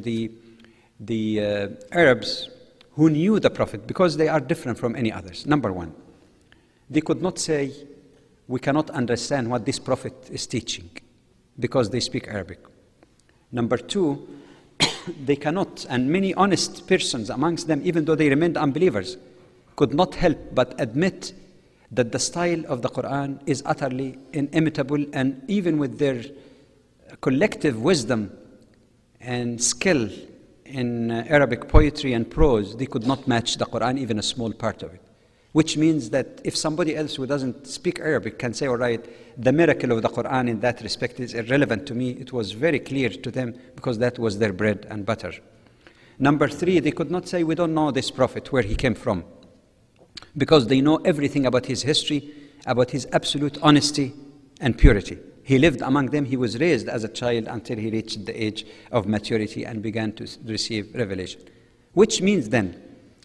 the Arabs who knew the Prophet, because they are different from any others. Number one, they could not say, we cannot understand what this Prophet is teaching, because they speak Arabic. Number two, they cannot, and many honest persons amongst them, even though they remained unbelievers, could not help but admit that the style of the Quran is utterly inimitable, and even with their collective wisdom and skill in Arabic poetry and prose, they could not match the Quran, even a small part of it. Which means that if somebody else who doesn't speak Arabic can say, all right, the miracle of the Quran in that respect is irrelevant to me, it was very clear to them because that was their bread and butter. Number three, they could not say, we don't know this Prophet, where he came from, because they know everything about his history, about his absolute honesty and purity. He lived among them, he was raised as a child until he reached the age of maturity and began to receive revelation. Which means then,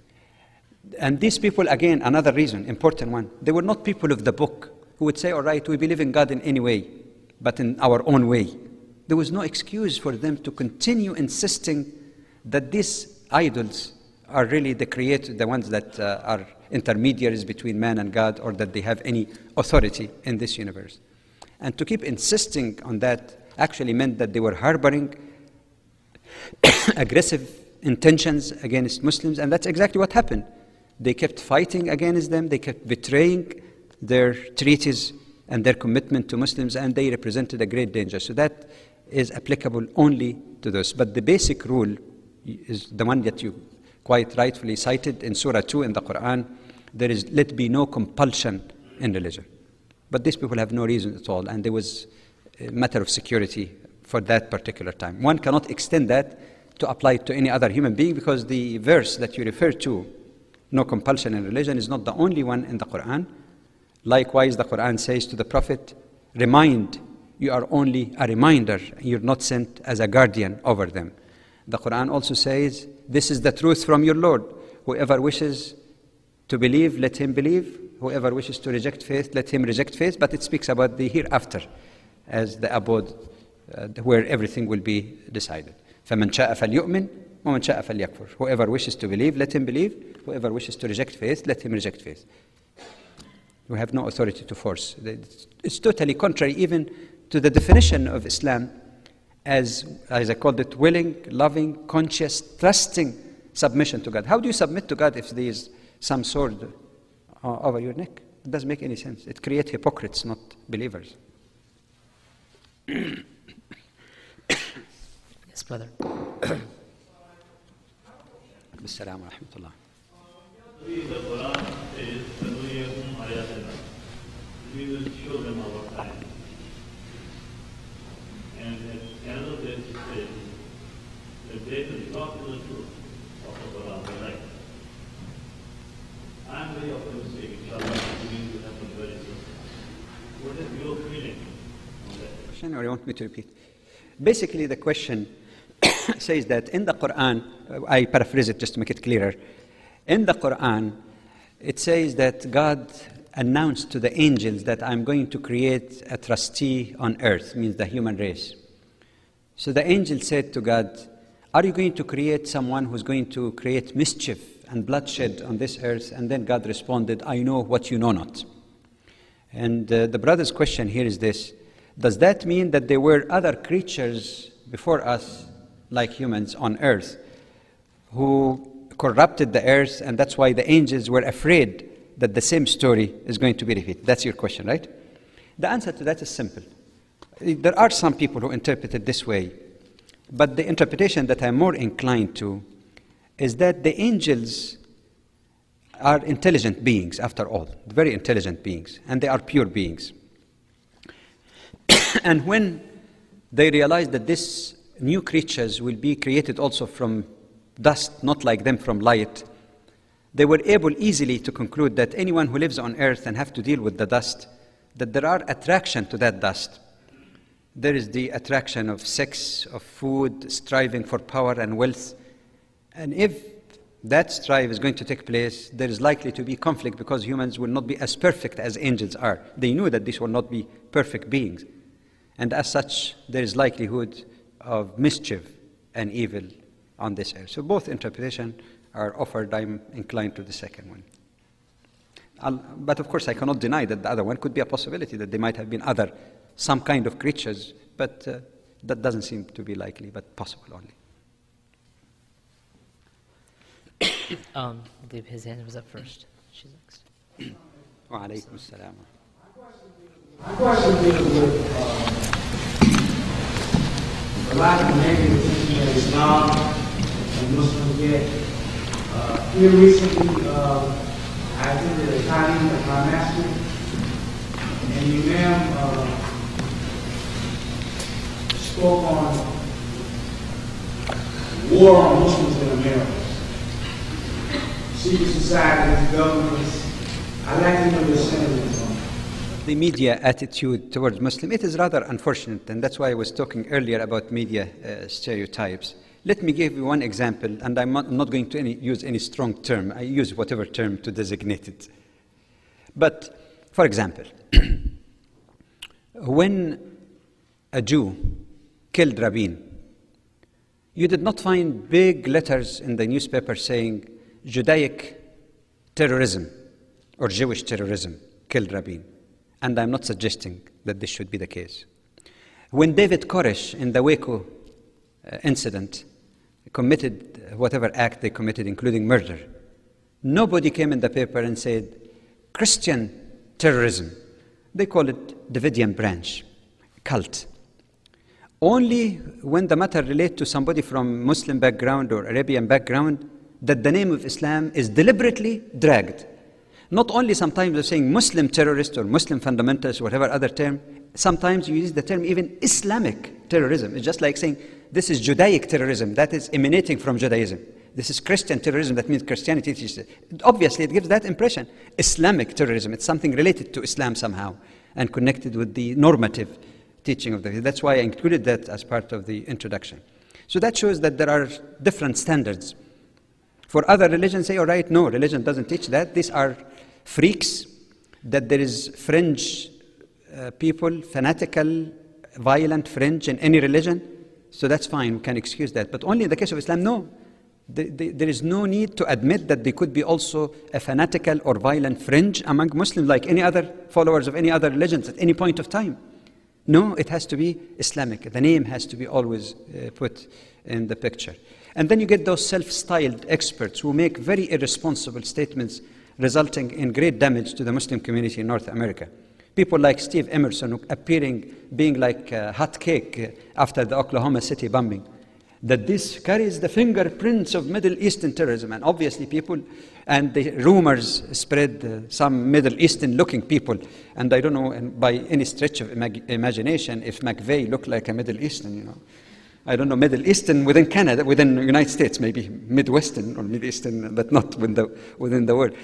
and these people, again, another reason, important one, they were not people of the book who would say, all right, we believe in God in any way, but in our own way. There was no excuse for them to continue insisting that these idols are really the creator, the ones that are intermediaries between man and God, or that they have any authority in this universe. And to keep insisting on that actually meant that they were harboring aggressive intentions against Muslims, and that's exactly what happened. They kept fighting against them, they kept betraying their treaties and their commitment to Muslims, and they represented a great danger. So that is applicable only to those. But the basic rule is the one that you quite rightfully cited in Surah 2 in the Quran. There is, let be no compulsion in religion. But these people have no reason at all, and there was a matter of security for that particular time. One cannot extend that to apply it to any other human being, because the verse that you refer to, no compulsion in religion, is not the only one in the Quran. Likewise, the Quran says to the Prophet, remind, you are only a reminder, you're not sent as a guardian over them. The Quran also says, this is the truth from your Lord. Whoever wishes to believe, let him believe. Whoever wishes to reject faith, let him reject faith. But it speaks about the hereafter as the abode where everything will be decided. فَمَنْ شَاءَ فَلْيُؤْمِنْ وَمَنْ شَاءَ فَلْيَكْفُرْ. Whoever wishes to believe, let him believe. Whoever wishes to reject faith, let him reject faith. We have no authority to force. It's totally contrary even to the definition of Islam as I called it, willing, loving, conscious, trusting submission to God. How do you submit to God if there is some sword over your neck? It doesn't make any sense. It creates hypocrites, not believers. Yes, brother. Assalamu alaikum. Read the Quran very optimistic, inshallah, it's going to happen very soon. What is your feeling on that? Question, or you want me to repeat? Basically, the question says that in the Quran, I paraphrase it just to make it clearer. In the Quran, it says that God announced to the angels that I'm going to create a trustee on earth, means the human race. So the angel said to God, are you going to create someone who's going to create mischief and bloodshed on this earth? And then God responded, I know what you know not. And the brother's question here is this: does that mean that there were other creatures before us, like humans on earth, who corrupted the earth, and that's why the angels were afraid that the same story is going to be repeated? That's your question, right? The answer to that is simple. There are some people who interpret it this way, but the interpretation that I'm more inclined to is that the angels are intelligent beings, after all, very intelligent beings, and they are pure beings. And when they realized that these new creatures will be created also from dust, not like them from light, they were able easily to conclude that anyone who lives on earth and have to deal with the dust, that there are attraction to that dust. There is the attraction of sex, of food, striving for power and wealth. And if that strive is going to take place, there is likely to be conflict, because humans will not be as perfect as angels are. They knew that these will not be perfect beings. And as such, there is likelihood of mischief and evil on this earth. So both interpretations are offered. I'm inclined to the second one. But of course, I cannot deny that the other one could be a possibility, that there might have been some kind of creatures, but that doesn't seem to be likely, but possible only. I believe his hand was up first. She's next. Wa alaykum as-salam. My question deals with a lot of negative thinking that Islam and Muslims get. Here recently, I attended a Talim at my master, and the Imam spoke on war on Muslims in America. Secret societies, governments. I'd like to know your sentiments on it. The media attitude towards Muslims, it is rather unfortunate, and that's why I was talking earlier about media stereotypes. Let me give you one example, and I'm not going to use any strong term. I use whatever term to designate it. But, for example, when a Jew killed Rabin, you did not find big letters in the newspaper saying Judaic terrorism or Jewish terrorism killed Rabin. And I'm not suggesting that this should be the case. When David Koresh in the Waco incident committed whatever act they committed, including murder, nobody came in the paper and said Christian terrorism. They call it Davidian branch, cult. Only when the matter relates to somebody from Muslim background or Arabian background that the name of Islam is deliberately dragged. Not only sometimes they're saying Muslim terrorist or Muslim fundamentalist or whatever other term, sometimes you use the term even Islamic terrorism. It's just like saying this is Judaic terrorism, that is emanating from Judaism. This is Christian terrorism, that means Christianity teaches it. Obviously, it gives that impression. Islamic terrorism, it's something related to Islam somehow and connected with the normative teaching of the. That's why I included that as part of the introduction. So that shows that there are different standards. For other religions, say, all right, no, religion doesn't teach that. These are freaks, that there is fringe people, fanatical, violent fringe in any religion. So that's fine, we can excuse that. But only in the case of Islam, no. There is no need to admit that there could be also a fanatical or violent fringe among Muslims like any other followers of any other religions at any point of time. No, it has to be Islamic. The name has to be always put in the picture. And then you get those self-styled experts who make very irresponsible statements resulting in great damage to the Muslim community in North America. People like Steve Emerson being like hot cake after the Oklahoma City bombing. That this carries the fingerprints of Middle Eastern terrorism. And obviously and the rumors spread some Middle Eastern looking people. And I don't know by any stretch of imagination if McVeigh looked like a Middle Eastern, I don't know, Middle Eastern within Canada, within the United States, maybe Midwestern or Middle Eastern, but not within the world.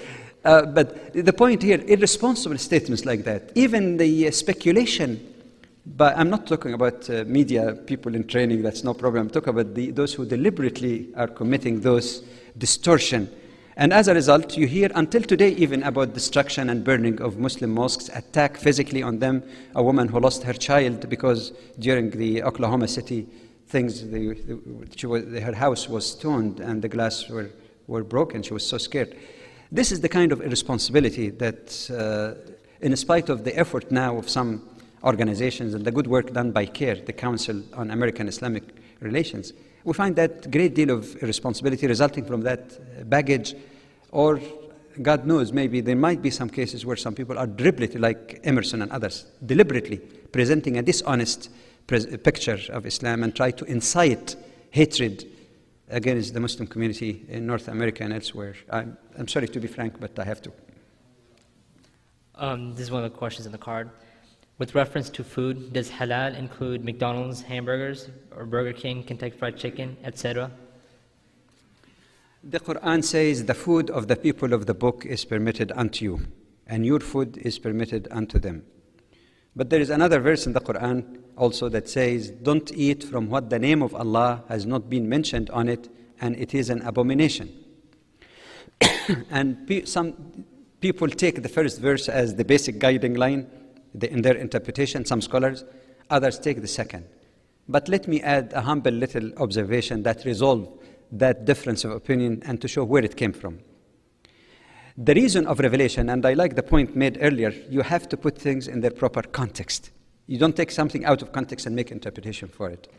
But the point here, irresponsible statements like that, even the speculation, but I'm not talking about media people in training, that's no problem. I'm talking about those who deliberately are committing those distortion. And as a result, you hear until today even about destruction and burning of Muslim mosques, attack physically on them. A woman who lost her child because during the Oklahoma City things, her house was stoned and the glass were broken. She was so scared. This is the kind of irresponsibility that, in spite of the effort now of some organizations and the good work done by CARE, the Council on American Islamic Relations, we find that great deal of irresponsibility resulting from that baggage, or God knows, maybe there might be some cases where some people are deliberately, like Emerson and others, deliberately presenting a dishonest picture of Islam and try to incite hatred against the Muslim community in North America and elsewhere. I'm sorry to be frank, but I have to. This is one of the questions in the card. With reference to food, does halal include McDonald's hamburgers or Burger King, Kentucky Fried Chicken, etc.? The Quran says the food of the people of the book is permitted unto you, and your food is permitted unto them. But there is another verse in the Quran also that says, don't eat from what the name of Allah has not been mentioned on it, and it is an abomination. And some people take the first verse as the basic guiding line in their interpretation, some scholars, others take the second. But let me add a humble little observation that resolves that difference of opinion and to show where it came from. The reason of revelation, and I like the point made earlier, you have to put things in their proper context. You don't take something out of context and make interpretation for it.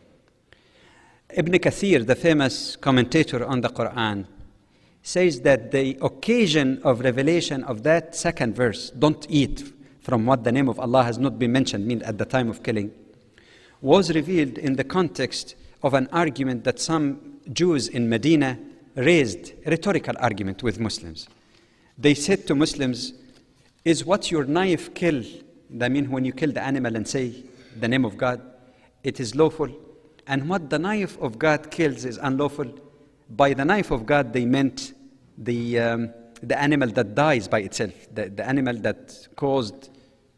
Ibn Kathir, the famous commentator on the Quran, says that the occasion of revelation of that second verse, don't eat from what the name of Allah has not been mentioned, mean at the time of killing, was revealed in the context of an argument that some Jews in Medina raised, a rhetorical argument with Muslims. They said to Muslims, is what your knife kill, I mean when you kill the animal and say the name of God, it is lawful, and what the knife of God kills is unlawful? By the knife of God they meant the animal that dies by itself, the animal that caused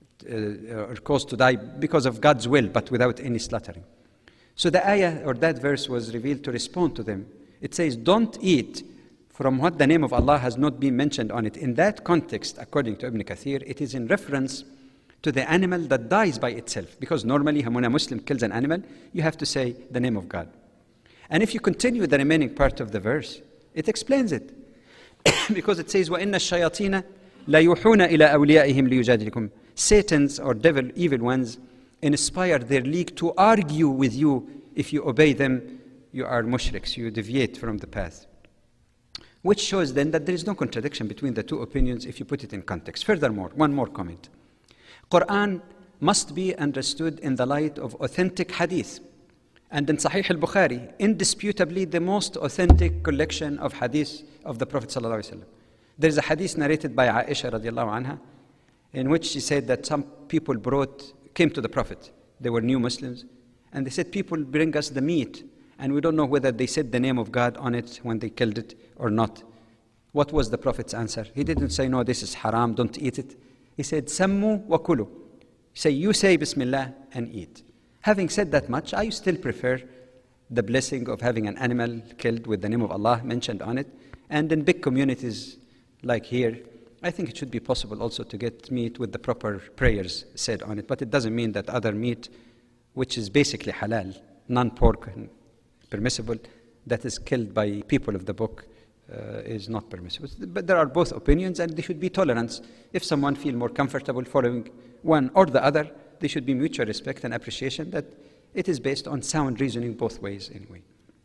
to die because of God's will, but without any slaughtering. So the ayah or that verse was revealed to respond to them. It says, don't eat from what the name of Allah has not been mentioned on it. In that context, according to Ibn Kathir, it is in reference to the animal that dies by itself. Because normally when a Muslim kills an animal, you have to say the name of God. And if you continue the remaining part of the verse, it explains it. Because it says, وَإِنَّ الشَّيَاطِينَ لَيُوحُونَ إِلَىٰ أَوْلِيَائِهِمْ لِيُجَادِلُكُمْ. Satans or evil ones inspire their league to argue with you. If you obey them, you are mushriks, you deviate from the path. Which shows then that there is no contradiction between the two opinions if you put it in context. Furthermore, one more comment. Quran must be understood in the light of authentic hadith. And in Sahih al-Bukhari, indisputably the most authentic collection of hadith of the Prophet ﷺ. There is a hadith narrated by Aisha radiallahu anha, in which she said that some people came to the Prophet. They were new Muslims, and they said, people bring us the meat, and we don't know whether they said the name of God on it when they killed it or not. What was the Prophet's answer? He didn't say, no, this is haram, don't eat it. He said, Sammu wa kulu. You say Bismillah and eat. Having said that much, I still prefer the blessing of having an animal killed with the name of Allah mentioned on it. And in big communities like here, I think it should be possible also to get meat with the proper prayers said on it. But it doesn't mean that other meat, which is basically halal, non-pork, permissible, that is killed by people of the book is not permissible. But there are both opinions, and there should be tolerance. If someone feels more comfortable following one or the other, there should be mutual respect and appreciation that it is based on sound reasoning both ways anyway.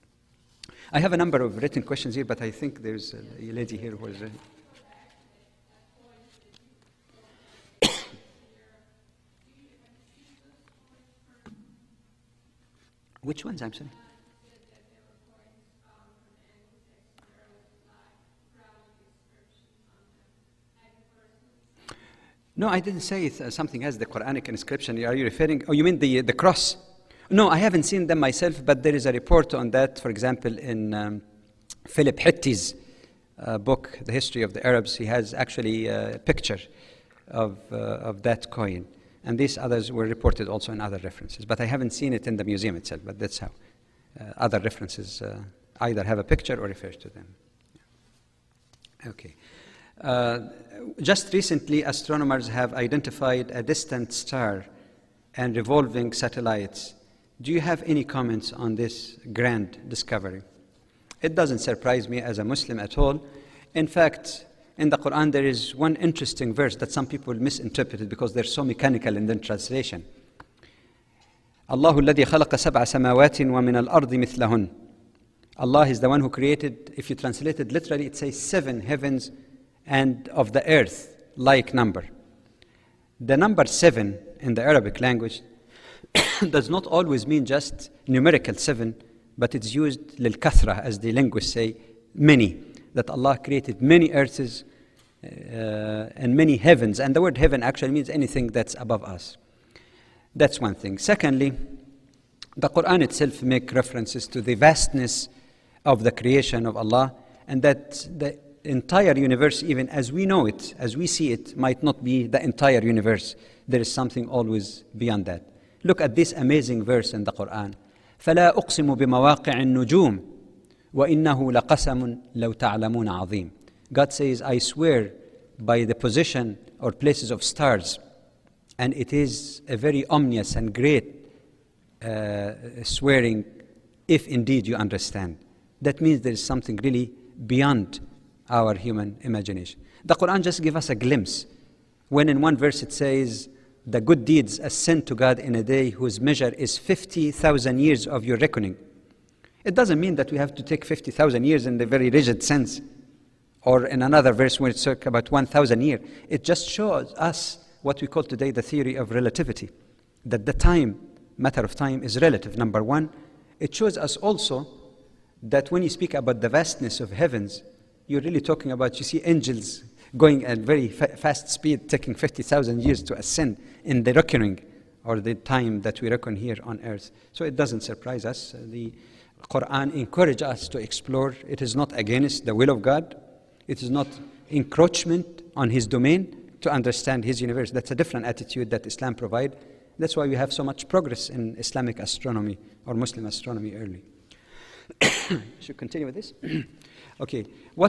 I have a number of written questions here, but I think there's a lady here who is ready. Which ones, I'm sorry? No, I didn't say something has the Quranic inscription. Are you referring? Oh, you mean the cross? No, I haven't seen them myself, but there is a report on that, for example, in Philip Hitti's book, The History of the Arabs, he has actually a picture of that coin. And these others were reported also in other references. But I haven't seen it in the museum itself, but that's how other references either have a picture or refer to them. Okay. Just recently, astronomers have identified a distant star and revolving satellites. Do you have any comments on this grand discovery? It doesn't surprise me as a Muslim at all. In fact, in the Quran, there is one interesting verse that some people misinterpreted because they're so mechanical in the translation. Allahu alladhi khalaqa sab'a samawatin wa min al-ardi mithlahun. Allah is the one who created, if you translate it literally, it says 7 heavens and of the earth, like number. The number 7 in the Arabic language does not always mean just numerical 7, but it's used lil-kathra, as the linguists say, many. That Allah created many earths and many heavens. And the word heaven actually means anything that's above us. That's one thing. Secondly, the Quran itself makes references to the vastness of the creation of Allah, and that the entire universe, even as we know it, as we see it, might not be the entire universe. There is something always beyond that. Look at this amazing verse in the Quran. فَلَا أُقْسِمُ بِمَوَاقِعِ النُّجُومِ وَإِنَّهُ لَقَسَمٌ لَوْ تَعْلَمُونَ عَظِيمٌ. God says, I swear by the position or places of stars, and it is a very ominous and great swearing, if indeed you understand. That means there is something really beyond our human imagination. The Quran just gives us a glimpse. When in one verse it says, the good deeds ascend to God in a day whose measure is 50,000 years of your reckoning. It doesn't mean that we have to take 50,000 years in the very rigid sense. Or in another verse where it's talking about 1,000 years. It just shows us what we call today the theory of relativity. That the time, matter of time, is relative, number one. It shows us also that when you speak about the vastness of heavens, you're really talking about, you see angels going at very fast speed, taking 50,000 years to ascend in the reckoning, or the time that we reckon here on earth. So it doesn't surprise us. The Quran encourages us to explore. It is not against the will of God. It is not encroachment on His domain to understand His universe. That's a different attitude that Islam provides. That's why we have so much progress in Islamic astronomy or Muslim astronomy early. Should continue with this? Okay. What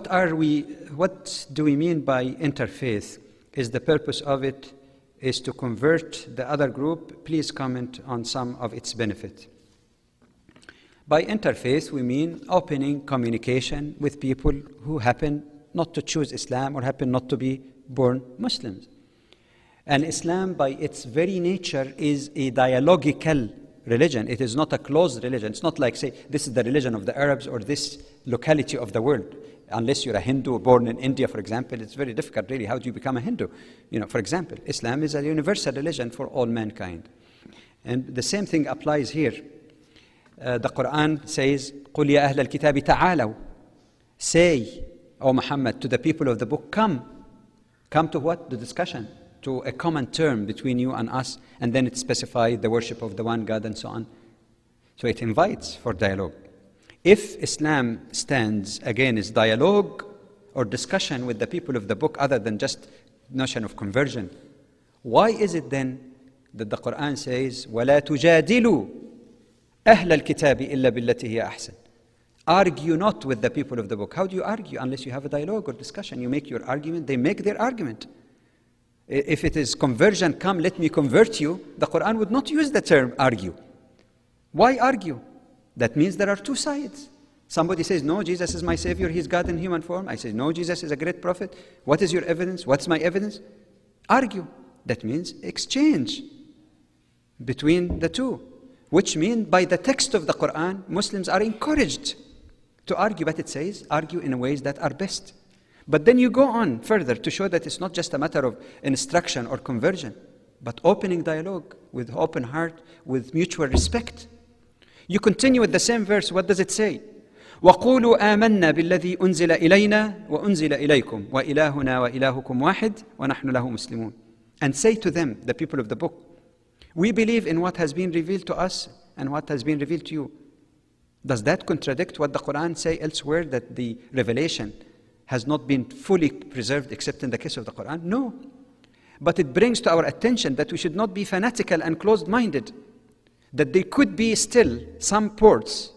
do we mean by interfaith? Is the purpose of it is to convert the other group? Please comment on some of its benefit. By interfaith, we mean opening communication with people who happen not to choose Islam or happen not to be born Muslims. And Islam, by its very nature, is a dialogical religion. It is not a closed religion. It's not like, say, this is the religion of the Arabs or this locality of the world. Unless you're a Hindu born in India, for example, it's very difficult, really. How do you become a Hindu? For example, Islam is a universal religion for all mankind. And the same thing applies here. The Quran says, قُلْ يَا أَهْلَ الْكِتَابِ تَعَالَوْا. Say, O Muhammad, to the people of the book, come. Come to what? The discussion. To a common term between you and us. And then it specifies the worship of the one God and so on. So it invites for dialogue. If Islam stands against dialogue or discussion with the people of the book other than just notion of conversion, why is it then that the Quran says, وَلَا تُجَادِلُوا أَهْلَ الْكِتَابِ إِلَّا بِالَّتِي هِيَ أَحْسَنُ. Argue not with the people of the book. How do you argue unless you have a dialogue or discussion? You make your argument, they make their argument. If it is conversion, come, let me convert you, the Quran would not use the term argue. Why argue? That means there are two sides. Somebody says, no, Jesus is my Savior, He's God in human form. I say, no, Jesus is a great prophet. What is your evidence? What's my evidence? Argue. That means exchange between the two. Which means by the text of the Quran, Muslims are encouraged to argue, but it says, argue in ways that are best. But then you go on further to show that it's not just a matter of instruction or conversion, but opening dialogue with open heart, with mutual respect. You continue with the same verse. What does it say? وَقُولُوا آمَنَّا بِالَّذِي أُنزِلَ إِلَيْنَا وَأُنزِلَ إِلَيْكُمْ وَإِلَهُنَا وَإِلَهُكُمْ وَاحِدٌ وَنَحْنُ لَهُ مُسْلِمُونَ. And say to them, the people of the book, we believe in what has been revealed to us and what has been revealed to you. Does that contradict what the Quran says elsewhere, that the revelation has not been fully preserved except in the case of the Quran? No. But it brings to our attention that we should not be fanatical and closed-minded, that there could be still some parts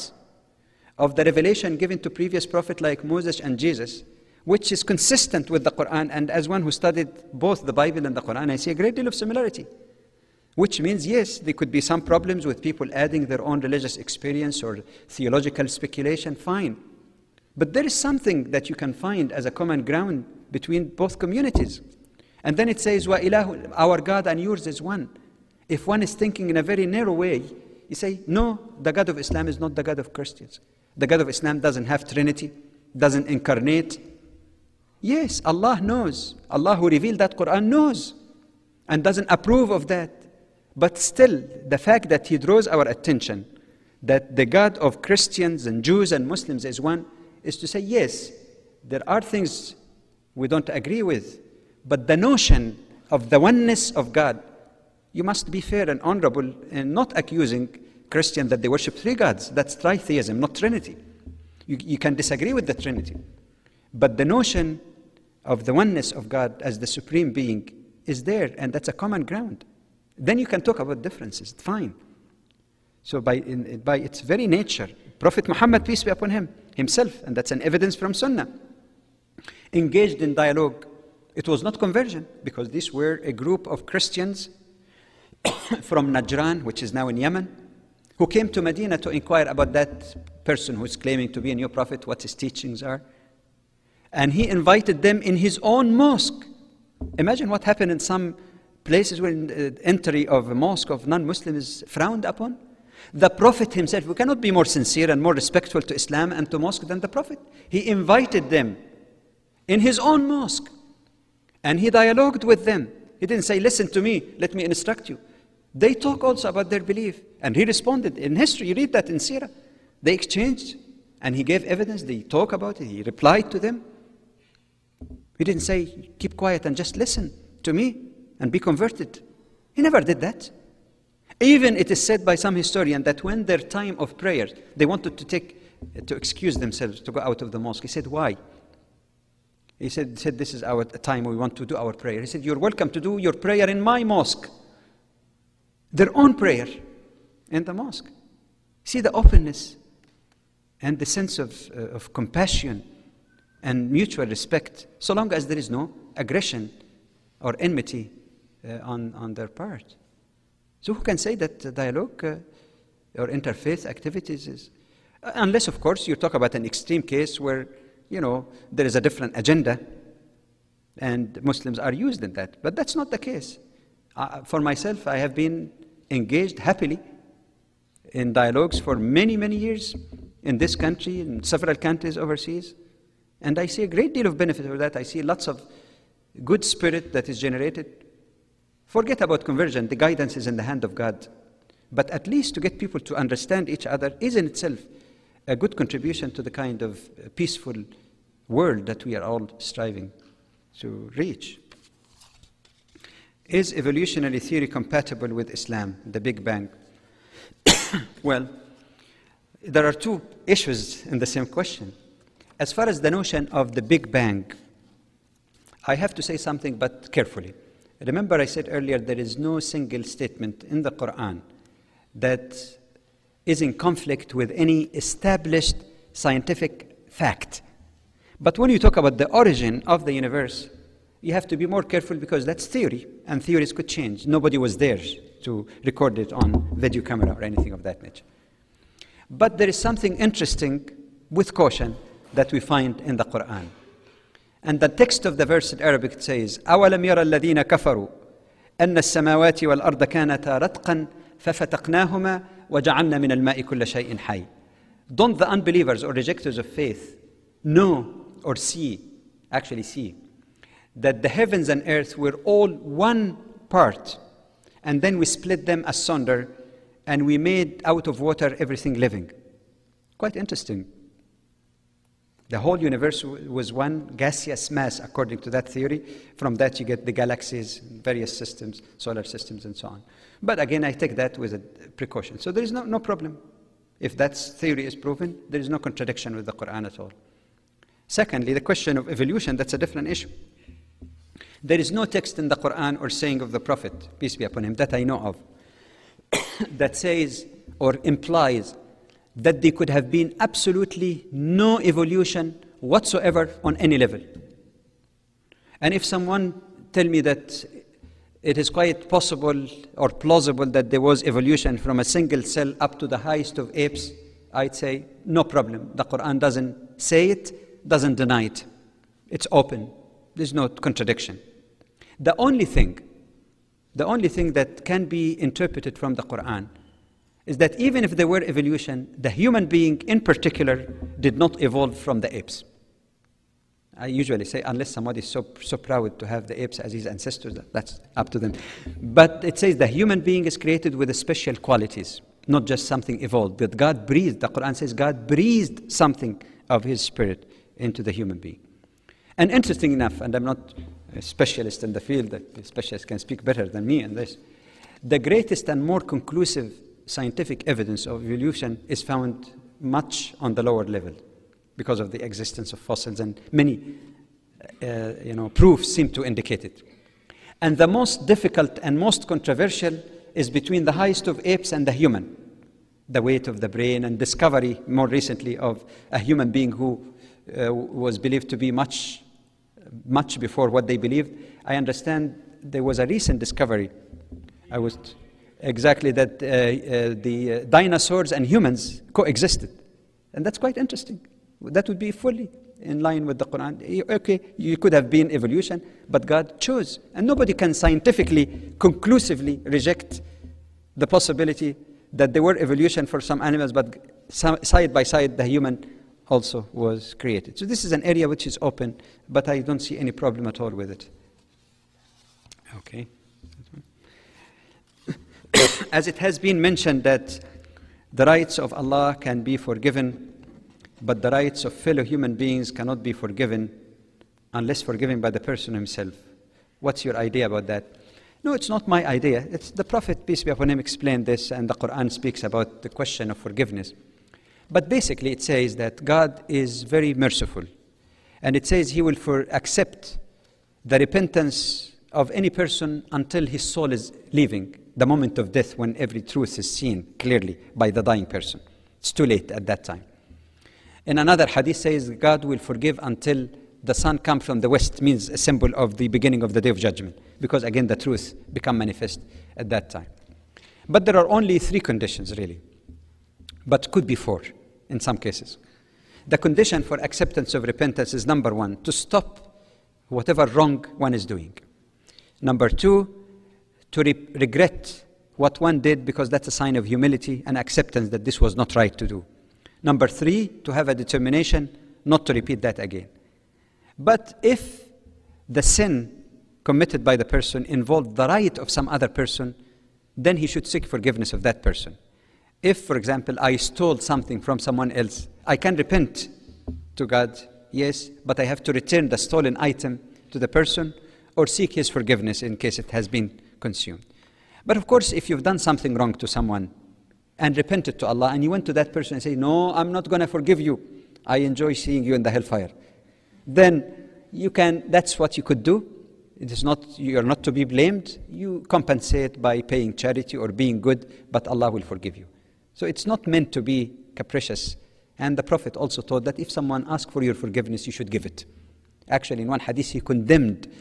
of the revelation given to previous prophets like Moses and Jesus, which is consistent with the Quran. And as one who studied both the Bible and the Quran, I see a great deal of similarity. Which means, yes, there could be some problems with people adding their own religious experience or theological speculation, fine. But there is something that you can find as a common ground between both communities. And then it says, وَإِلَهُ, our God and yours is one. If one is thinking in a very narrow way, you say, no, the God of Islam is not the God of Christians. The God of Islam doesn't have Trinity, doesn't incarnate. Yes, Allah knows. Allah who revealed that Quran knows and doesn't approve of that. But still, the fact that he draws our attention that the God of Christians and Jews and Muslims is one is to say, yes, there are things we don't agree with, but the notion of the oneness of God, you must be fair and honorable in not accusing Christians that they worship three gods. That's tritheism, not Trinity. You can disagree with the Trinity. But the notion of the oneness of God as the supreme being is there, and that's a common ground. Then you can talk about differences, fine. So by its very nature, Prophet Muhammad, peace be upon him, himself, and that's an evidence from Sunnah, engaged in dialogue. It was not conversion, because these were a group of Christians from Najran, which is now in Yemen, who came to Medina to inquire about that person who is claiming to be a new prophet, what his teachings are. And he invited them in his own mosque. Imagine what happened in some places where entry of a mosque of non-Muslims is frowned upon. The Prophet himself, we cannot be more sincere and more respectful to Islam and to mosque than the Prophet. He invited them in his own mosque, and he dialogued with them. He didn't say, listen to me, let me instruct you. They talk also about their belief, and he responded. In history, you read that in Sirah. They exchanged, and he gave evidence. They talk about it. He replied to them. He didn't say, keep quiet and just listen to me and be converted. He never did that. Even it is said by some historian that when their time of prayer, they wanted to excuse themselves to go out of the mosque. He said, why? He said, this is our time, we want to do our prayer. He said, you're welcome to do your prayer in my mosque. Their own prayer in the mosque. See the openness and the sense of compassion and mutual respect, so long as there is no aggression or enmity on their part. So who can say that dialogue or interfaith activities is... Unless, of course, you talk about an extreme case where, there is a different agenda and Muslims are used in that. But that's not the case. For myself, I have been engaged happily in dialogues for many, many years in this country, in several countries overseas. And I see a great deal of benefit of that. I see lots of good spirit that is generated. Forget about conversion. The guidance is in the hand of God. But at least to get people to understand each other is in itself a good contribution to the kind of peaceful world that we are all striving to reach. Is evolutionary theory compatible with Islam, the Big Bang? Well, there are two issues in the same question. As far as the notion of the Big Bang, I have to say something, but carefully. Remember I said earlier there is no single statement in the Quran that is in conflict with any established scientific fact. But when you talk about the origin of the universe, you have to be more careful because that's theory, and theories could change. Nobody was there to record it on video camera or anything of that nature. But there is something interesting with caution that we find in the Quran. And the text of the verse in Arabic says, أَوَلَمْ يَرَ الَّذِينَ كَفَرُوا أَنَّ السَّمَاوَاتِ وَالْأَرْضَ كَانَتَا رَتْقًا فَفَتَقْنَاهُمَا وَجَعَلْنَا مِنَ الْمَاءِ كُلَّ شَيْءٍ حَيٍّ. Don't the unbelievers or rejectors of faith know or actually see, that the heavens and earth were all one part, and then we split them asunder, and we made out of water everything living. Quite interesting. The whole universe was one gaseous mass, according to that theory. From that you get the galaxies, various systems, solar systems, and so on. But again, I take that with a precaution. So there is no problem. If that theory is proven, there is no contradiction with the Quran at all. Secondly, the question of evolution, that's a different issue. There is no text in the Quran or saying of the Prophet, peace be upon him, that I know of, that says or implies that there could have been absolutely no evolution whatsoever on any level. And if someone tell me that it is quite possible or plausible that there was evolution from a single cell up to the highest of apes, I'd say, no problem. The Quran doesn't say it, doesn't deny it. It's open. There's no contradiction. The only thing that can be interpreted from the Quran is that even if there were evolution, the human being in particular did not evolve from the apes. I usually say, unless somebody is so proud to have the apes as his ancestors, that's up to them. But it says the human being is created with special qualities, not just something evolved. But God breathed, the Quran says God breathed something of his spirit into the human being. And interesting enough, and I'm not a specialist in the field, that the specialists can speak better than me in this, the greatest and more conclusive scientific evidence of evolution is found much on the lower level, because of the existence of fossils, and many proofs seem to indicate it. And the most difficult and most controversial is between the highest of apes and the human. The weight of the brain and discovery more recently of a human being who was believed to be much before what they believed. I understand there was a recent discovery. That the dinosaurs and humans coexisted. And that's quite interesting. That would be fully in line with the Quran. Okay, you could have been evolution, but God chose. And nobody can scientifically, conclusively reject the possibility that there were evolution for some animals, but side by side, the human also was created. So this is an area which is open, but I don't see any problem at all with it. Okay. As it has been mentioned that the rights of Allah can be forgiven, but the rights of fellow human beings cannot be forgiven unless forgiven by the person himself. What's your idea about that? No, it's not my idea. It's the Prophet, peace be upon him, explained this, and the Quran speaks about the question of forgiveness. But basically it says that God is very merciful. And it says he will accept the repentance of any person until his soul is leaving, the moment of death when every truth is seen clearly by the dying person. It's too late at that time. In another hadith says God will forgive until the sun comes from the west, means a symbol of the beginning of the day of judgment, because again the truth become manifest at that time. But there are only 3 conditions really, but could be 4 in some cases. The condition for acceptance of repentance is number 1, to stop whatever wrong one is doing. Number 2, to regret what one did, because that's a sign of humility and acceptance that this was not right to do. Number 3, to have a determination not to repeat that again. But if the sin committed by the person involved the right of some other person, then he should seek forgiveness of that person. If, for example, I stole something from someone else, I can repent to God, yes, but I have to return the stolen item to the person or seek his forgiveness in case it has been consumed. But of course, if you've done something wrong to someone and repented to Allah, and you went to that person and say, no, I'm not going to forgive you, I enjoy seeing you in the hellfire, then that's what you could do. You're not to be blamed. You compensate by paying charity or being good, but Allah will forgive you. So it's not meant to be capricious. And the Prophet also taught that if someone asks for your forgiveness, you should give it. Actually, in one hadith, he condemned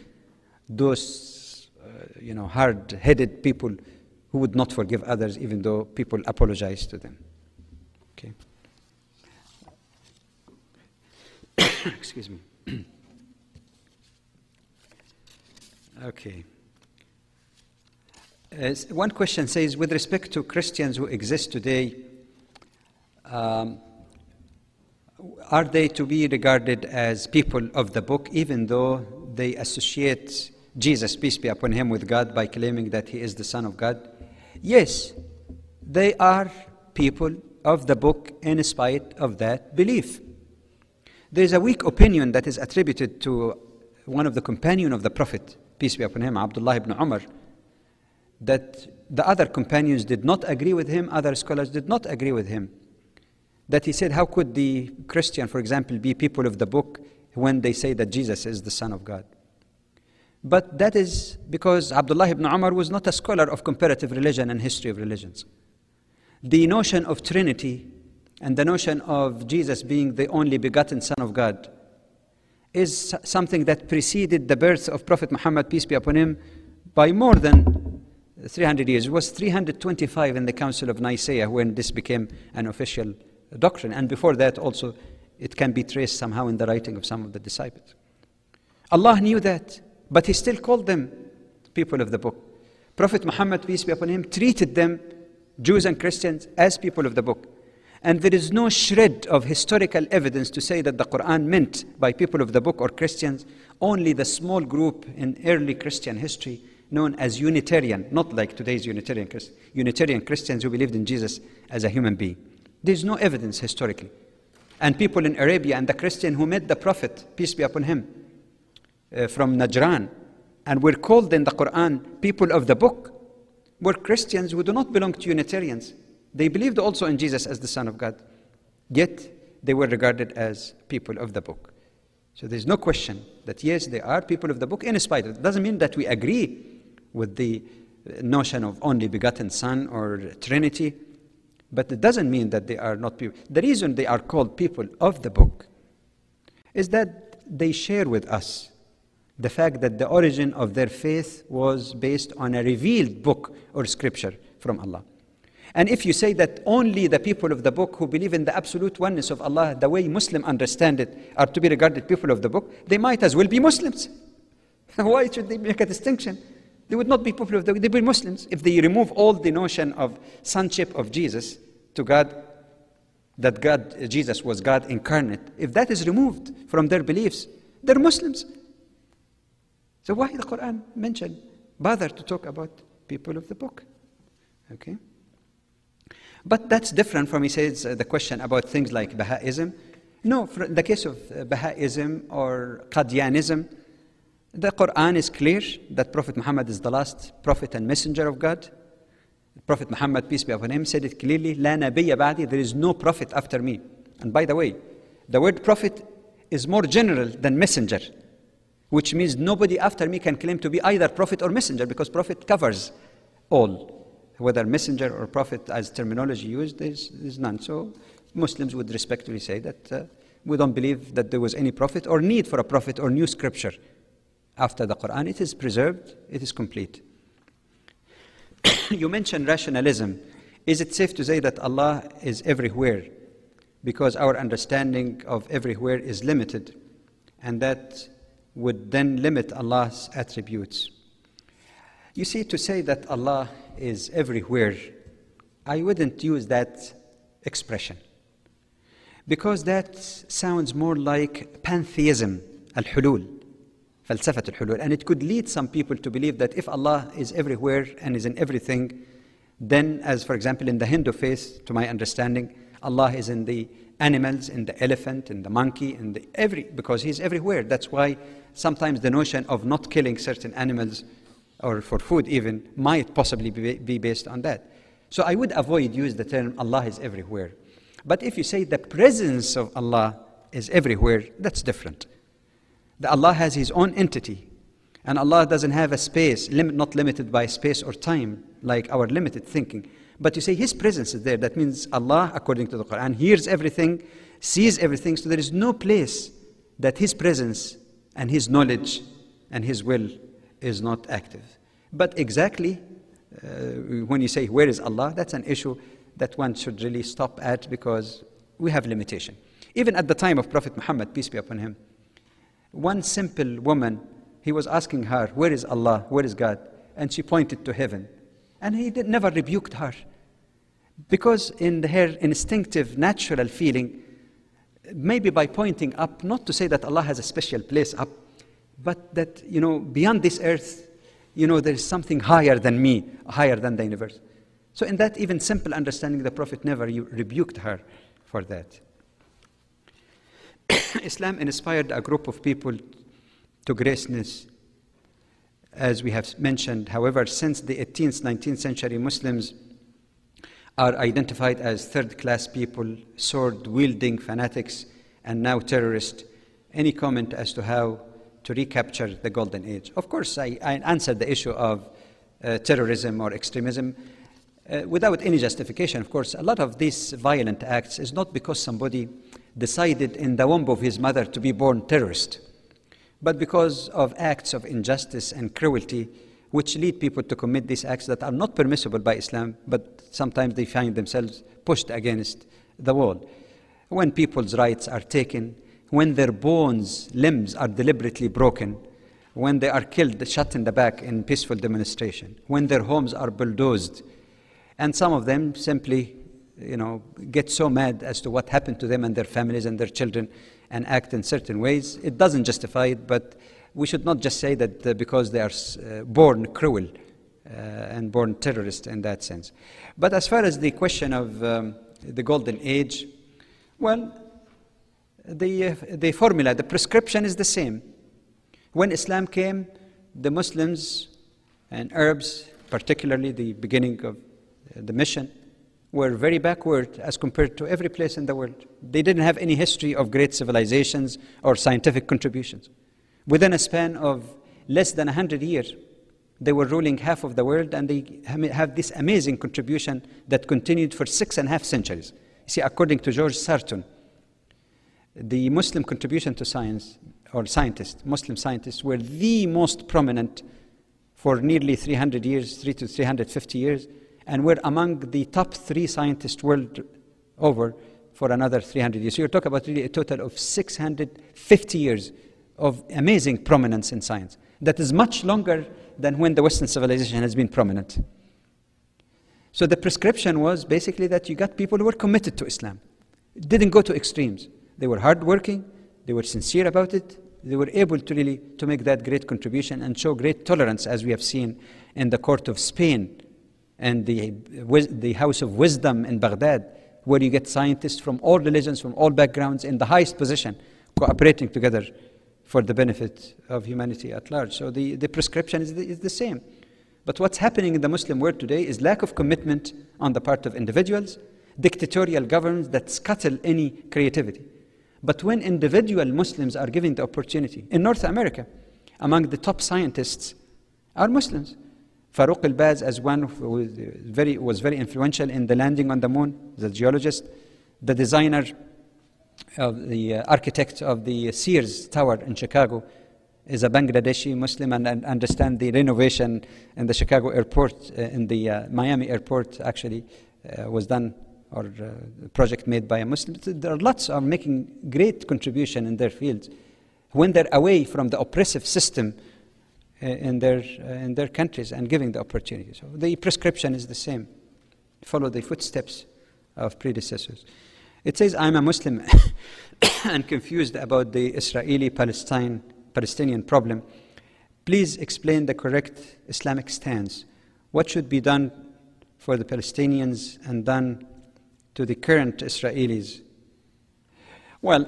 those hard-headed people who would not forgive others even though people apologize to them. Okay. Excuse me. Okay. One question says, with respect to Christians who exist today, are they to be regarded as people of the book, even though they associate Jesus, peace be upon him, with God by claiming that he is the Son of God? Yes, they are people of the book in spite of that belief. There is a weak opinion that is attributed to one of the companions of the Prophet, peace be upon him, Abdullah ibn Umar, that the other companions did not agree with him, other scholars did not agree with him. That he said, how could the Christian, for example, be people of the book when they say that Jesus is the Son of God. But that is because Abdullah ibn Umar was not a scholar of comparative religion and history of religions. The notion of Trinity and the notion of Jesus being the only begotten Son of God is something that preceded the birth of Prophet Muhammad, peace be upon him, by more than 300 years. It was 325 in the Council of Nicaea when this became an official doctrine. And before that also, it can be traced somehow in the writing of some of the disciples. Allah knew that, but He still called them people of the book. Prophet Muhammad, peace be upon him, treated them, Jews and Christians, as people of the book. And there is no shred of historical evidence to say that the Quran meant by people of the book or Christians only the small group in early Christian history known as Unitarian, not like today's Unitarian Christians who believed in Jesus as a human being. There's no evidence historically. And people in Arabia and the Christian who met the Prophet, peace be upon him, from Najran, and were called in the Quran people of the book, were Christians who do not belong to Unitarians. They believed also in Jesus as the Son of God, yet they were regarded as people of the book. So there's no question that yes, they are people of the book in spite of it. It doesn't mean that we agree with the notion of only begotten Son or Trinity, but it doesn't mean that they are not people. The reason they are called people of the book is that they share with us the fact that the origin of their faith was based on a revealed book or scripture from Allah. And if you say that only the people of the book who believe in the absolute oneness of Allah, the way Muslims understand it, are to be regarded people of the book, they might as well be Muslims. Why should they make a distinction? They would not be people of the book, they would be Muslims. If they remove all the notion of sonship of Jesus to God, that Jesus was God incarnate, if that is removed from their beliefs, they're Muslims. So why the Quran bother to talk about people of the book? Okay? But that's different from, he says, the question about things like Baha'ism. No, for the case of Baha'ism or Qadianism, the Quran is clear that Prophet Muhammad is the last prophet and messenger of God. Prophet Muhammad, peace be upon him, said it clearly, La nabiyya ba'di, there is no prophet after me. And by the way, the word prophet is more general than messenger, which means nobody after me can claim to be either prophet or messenger, because prophet covers all. Whether messenger or prophet as terminology used is none. So Muslims would respectfully say that we don't believe that there was any prophet or need for a prophet or new scripture after the Quran. It is preserved, it is complete. You mentioned rationalism. Is it safe to say that Allah is everywhere? Because our understanding of everywhere is limited, and that would then limit Allah's attributes. You see, to say that Allah is everywhere, I wouldn't use that expression, because that sounds more like pantheism, al-hulul, falsafat al-hulul, and it could lead some people to believe that if Allah is everywhere and is in everything, then, as for example in the Hindu faith, to my understanding, Allah is in the animals, in the elephant, in the monkey, in the because He's everywhere. That's why sometimes the notion of not killing certain animals or for food even, might possibly be based on that. So I would avoid use the term Allah is everywhere. But if you say the presence of Allah is everywhere, that's different. The Allah has His own entity, and Allah doesn't have a space, not limited by space or time, like our limited thinking. But you say His presence is there, that means Allah, according to the Quran, hears everything, sees everything, so there is no place that His presence and His knowledge and His will is not active. But exactly when you say where is Allah, that's an issue that one should really stop at, because we have limitation. Even at the time of Prophet Muhammad, peace be upon him, one simple woman, he was asking her, where is Allah, where is God? And she pointed to heaven. And he never rebuked her, because in her instinctive, natural feeling, maybe by pointing up, not to say that Allah has a special place up, but that, beyond this earth, there is something higher than me, higher than the universe. So in that even simple understanding, the Prophet never rebuked her for that. Islam inspired a group of people to greatness, as we have mentioned. However, since the 18th, 19th century, Muslims are identified as third-class people, sword-wielding fanatics, and now terrorists. any comment as to how to recapture the golden age. Of course, I answered the issue of terrorism or extremism without any justification. Of course, a lot of these violent acts is not because somebody decided in the womb of his mother to be born terrorist, but because of acts of injustice and cruelty which lead people to commit these acts that are not permissible by Islam, but sometimes they find themselves pushed against the wall. When people's rights are taken, when their bones, limbs are deliberately broken, when they are killed, shot in the back in peaceful demonstration, when their homes are bulldozed, and some of them simply, get so mad as to what happened to them and their families and their children and act in certain ways. It doesn't justify it, but we should not just say that because they are born cruel and born terrorists in that sense. But as far as the question of the golden age, well, the formula, the prescription is the same. When Islam came, the Muslims and Arabs, particularly the beginning of the mission, were very backward as compared to every place in the world. They didn't have any history of great civilizations or scientific contributions. Within a span of less than 100 years, they were ruling half of the world, and they have this amazing contribution that continued for 6.5 centuries. You see, according to George Sarton, the Muslim contribution to science, or scientists, Muslim scientists, were the most prominent for nearly 300 years, 300 to 350 years, and were among the top 3 scientists world over for another 300 years. So you're talking about really a total of 650 years of amazing prominence in science. That is much longer than when the Western civilization has been prominent. So the prescription was basically that you got people who were committed to Islam, didn't go to extremes. They were hardworking, they were sincere about it, they were able to make that great contribution and show great tolerance, as we have seen in the court of Spain and the House of Wisdom in Baghdad, where you get scientists from all religions, from all backgrounds, in the highest position, cooperating together for the benefit of humanity at large. So the prescription is the same. But what's happening in the Muslim world today is lack of commitment on the part of individuals, dictatorial governments that scuttle any creativity. But when individual Muslims are given the opportunity, in North America, among the top scientists are Muslims. Farouk al-Baz, as one who was very influential in the landing on the moon, the geologist, the designer, of the architect of the Sears Tower in Chicago, is a Bangladeshi Muslim, and understand the renovation in the Chicago airport, in the Miami airport actually was done, or a project made by a Muslim. There are lots of making great contribution in their fields when they're away from the oppressive system in their countries and giving the opportunity. So the prescription is the same. Follow the footsteps of predecessors. It says, I'm a Muslim and confused about the Israeli-Palestinian problem. Please explain the correct Islamic stance. What should be done for the Palestinians and done to the current Israelis? Well,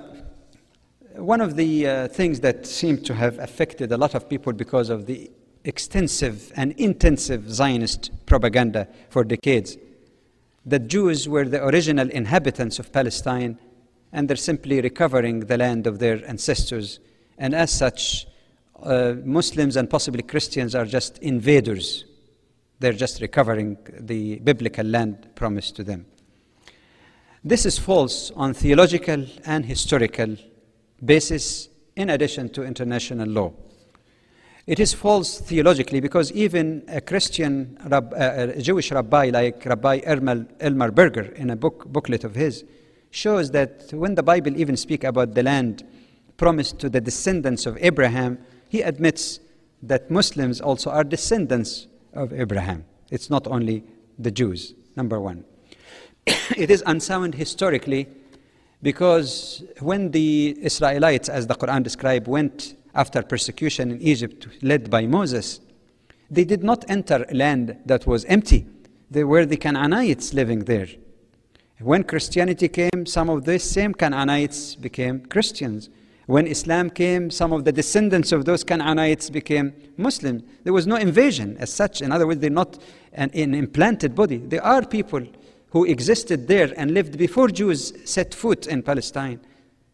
one of the things that seem to have affected a lot of people because of the extensive and intensive Zionist propaganda for decades, that Jews were the original inhabitants of Palestine and they're simply recovering the land of their ancestors. And as such, Muslims and possibly Christians are just invaders. They're just recovering the biblical land promised to them. This is false on theological and historical basis, in addition to international law. It is false theologically because even a Christian, a Jewish rabbi like Rabbi Elmer Berger, in a booklet of his, shows that when the Bible even speaks about the land promised to the descendants of Abraham, he admits that Muslims also are descendants of Abraham. It's not only the Jews, number one. It is unsound historically because when the Israelites, as the Quran describes, went after persecution in Egypt led by Moses, they did not enter a land that was empty. They were the Canaanites living there. When Christianity came, some of these same Canaanites became Christians. When Islam came, some of the descendants of those Canaanites became Muslims. There was no invasion as such. In other words, they're not an implanted body. They are people who existed there and lived before Jews set foot in Palestine.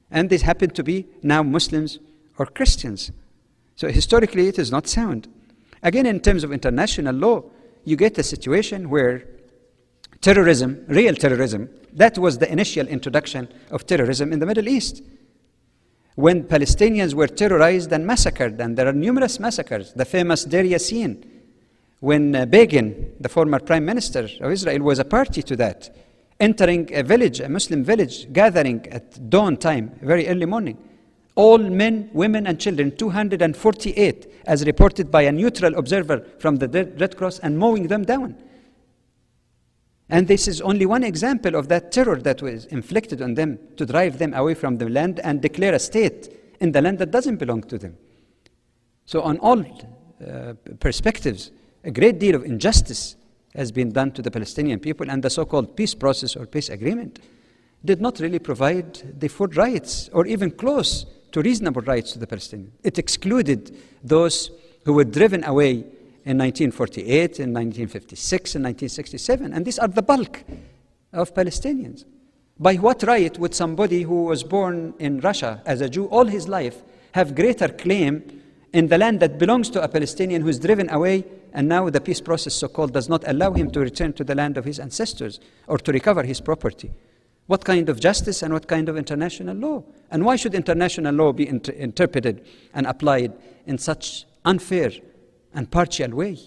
And these happen to be now Muslims or Christians. So historically, it is not sound. Again, in terms of international law, you get a situation where terrorism, real terrorism, that was the initial introduction of terrorism in the Middle East. When Palestinians were terrorized and massacred, and there are numerous massacres, the famous Deir Yassin, when Begin, the former prime minister of Israel, was a party to that, entering a village, a Muslim village, gathering at dawn time, very early morning. All men, women, and children, 248, as reported by a neutral observer from the Red Cross, and mowing them down. And this is only one example of that terror that was inflicted on them to drive them away from the land and declare a state in the land that doesn't belong to them. So on all perspectives, a great deal of injustice has been done to the Palestinian people, and the so-called peace process or peace agreement did not really provide the full rights or even close to reasonable rights to the Palestinians. It excluded those who were driven away in 1948, in 1956, in 1967, and these are the bulk of Palestinians. By what right would somebody who was born in Russia as a Jew all his life have greater claim in the land that belongs to a Palestinian who is driven away, and now the peace process, so-called, does not allow him to return to the land of his ancestors or to recover his property? What kind of justice and what kind of international law? And why should international law be interpreted and applied in such unfair and partial way?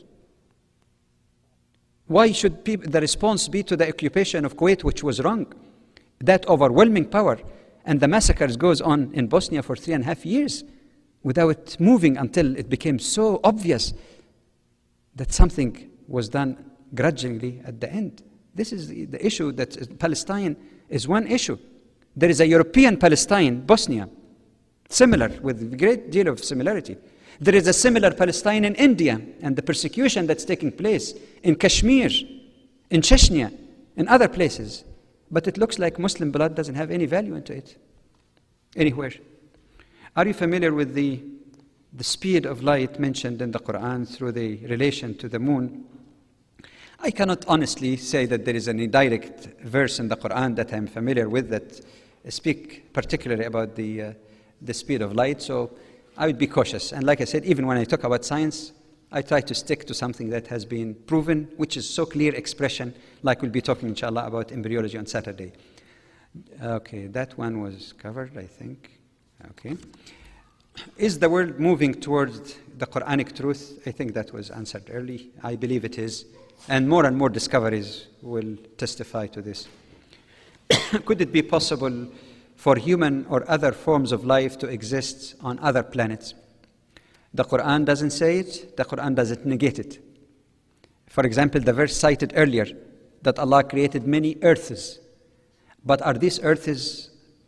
Why should the response be to the occupation of Kuwait, which was wrong? That overwhelming power, and the massacres goes on in Bosnia for 3.5 years without moving until it became so obvious that something was done grudgingly at the end. This is the issue, that Palestine is one issue. There is a European Palestine, Bosnia, similar, with a great deal of similarity. There is a similar Palestine in India, and the persecution that's taking place in Kashmir, in Chechnya, in other places. But it looks like Muslim blood doesn't have any value into it, anywhere. Are you familiar with the speed of light mentioned in the Quran through the relation to the moon? I cannot honestly say that there is any direct verse in the Quran that I'm familiar with that speak particularly about the speed of light, so I would be cautious. And like I said, even when I talk about science, I try to stick to something that has been proven, which is so clear expression, like we'll be talking, inshallah, about embryology on Saturday. Okay, that one was covered, I think. Okay. Is the world moving towards the Quranic truth? I think that was answered early. I believe it is. And more discoveries will testify to this. Could it be possible for human or other forms of life to exist on other planets? The Quran doesn't say it. The Quran doesn't negate it. For example, the verse cited earlier that Allah created many earths. But are these earths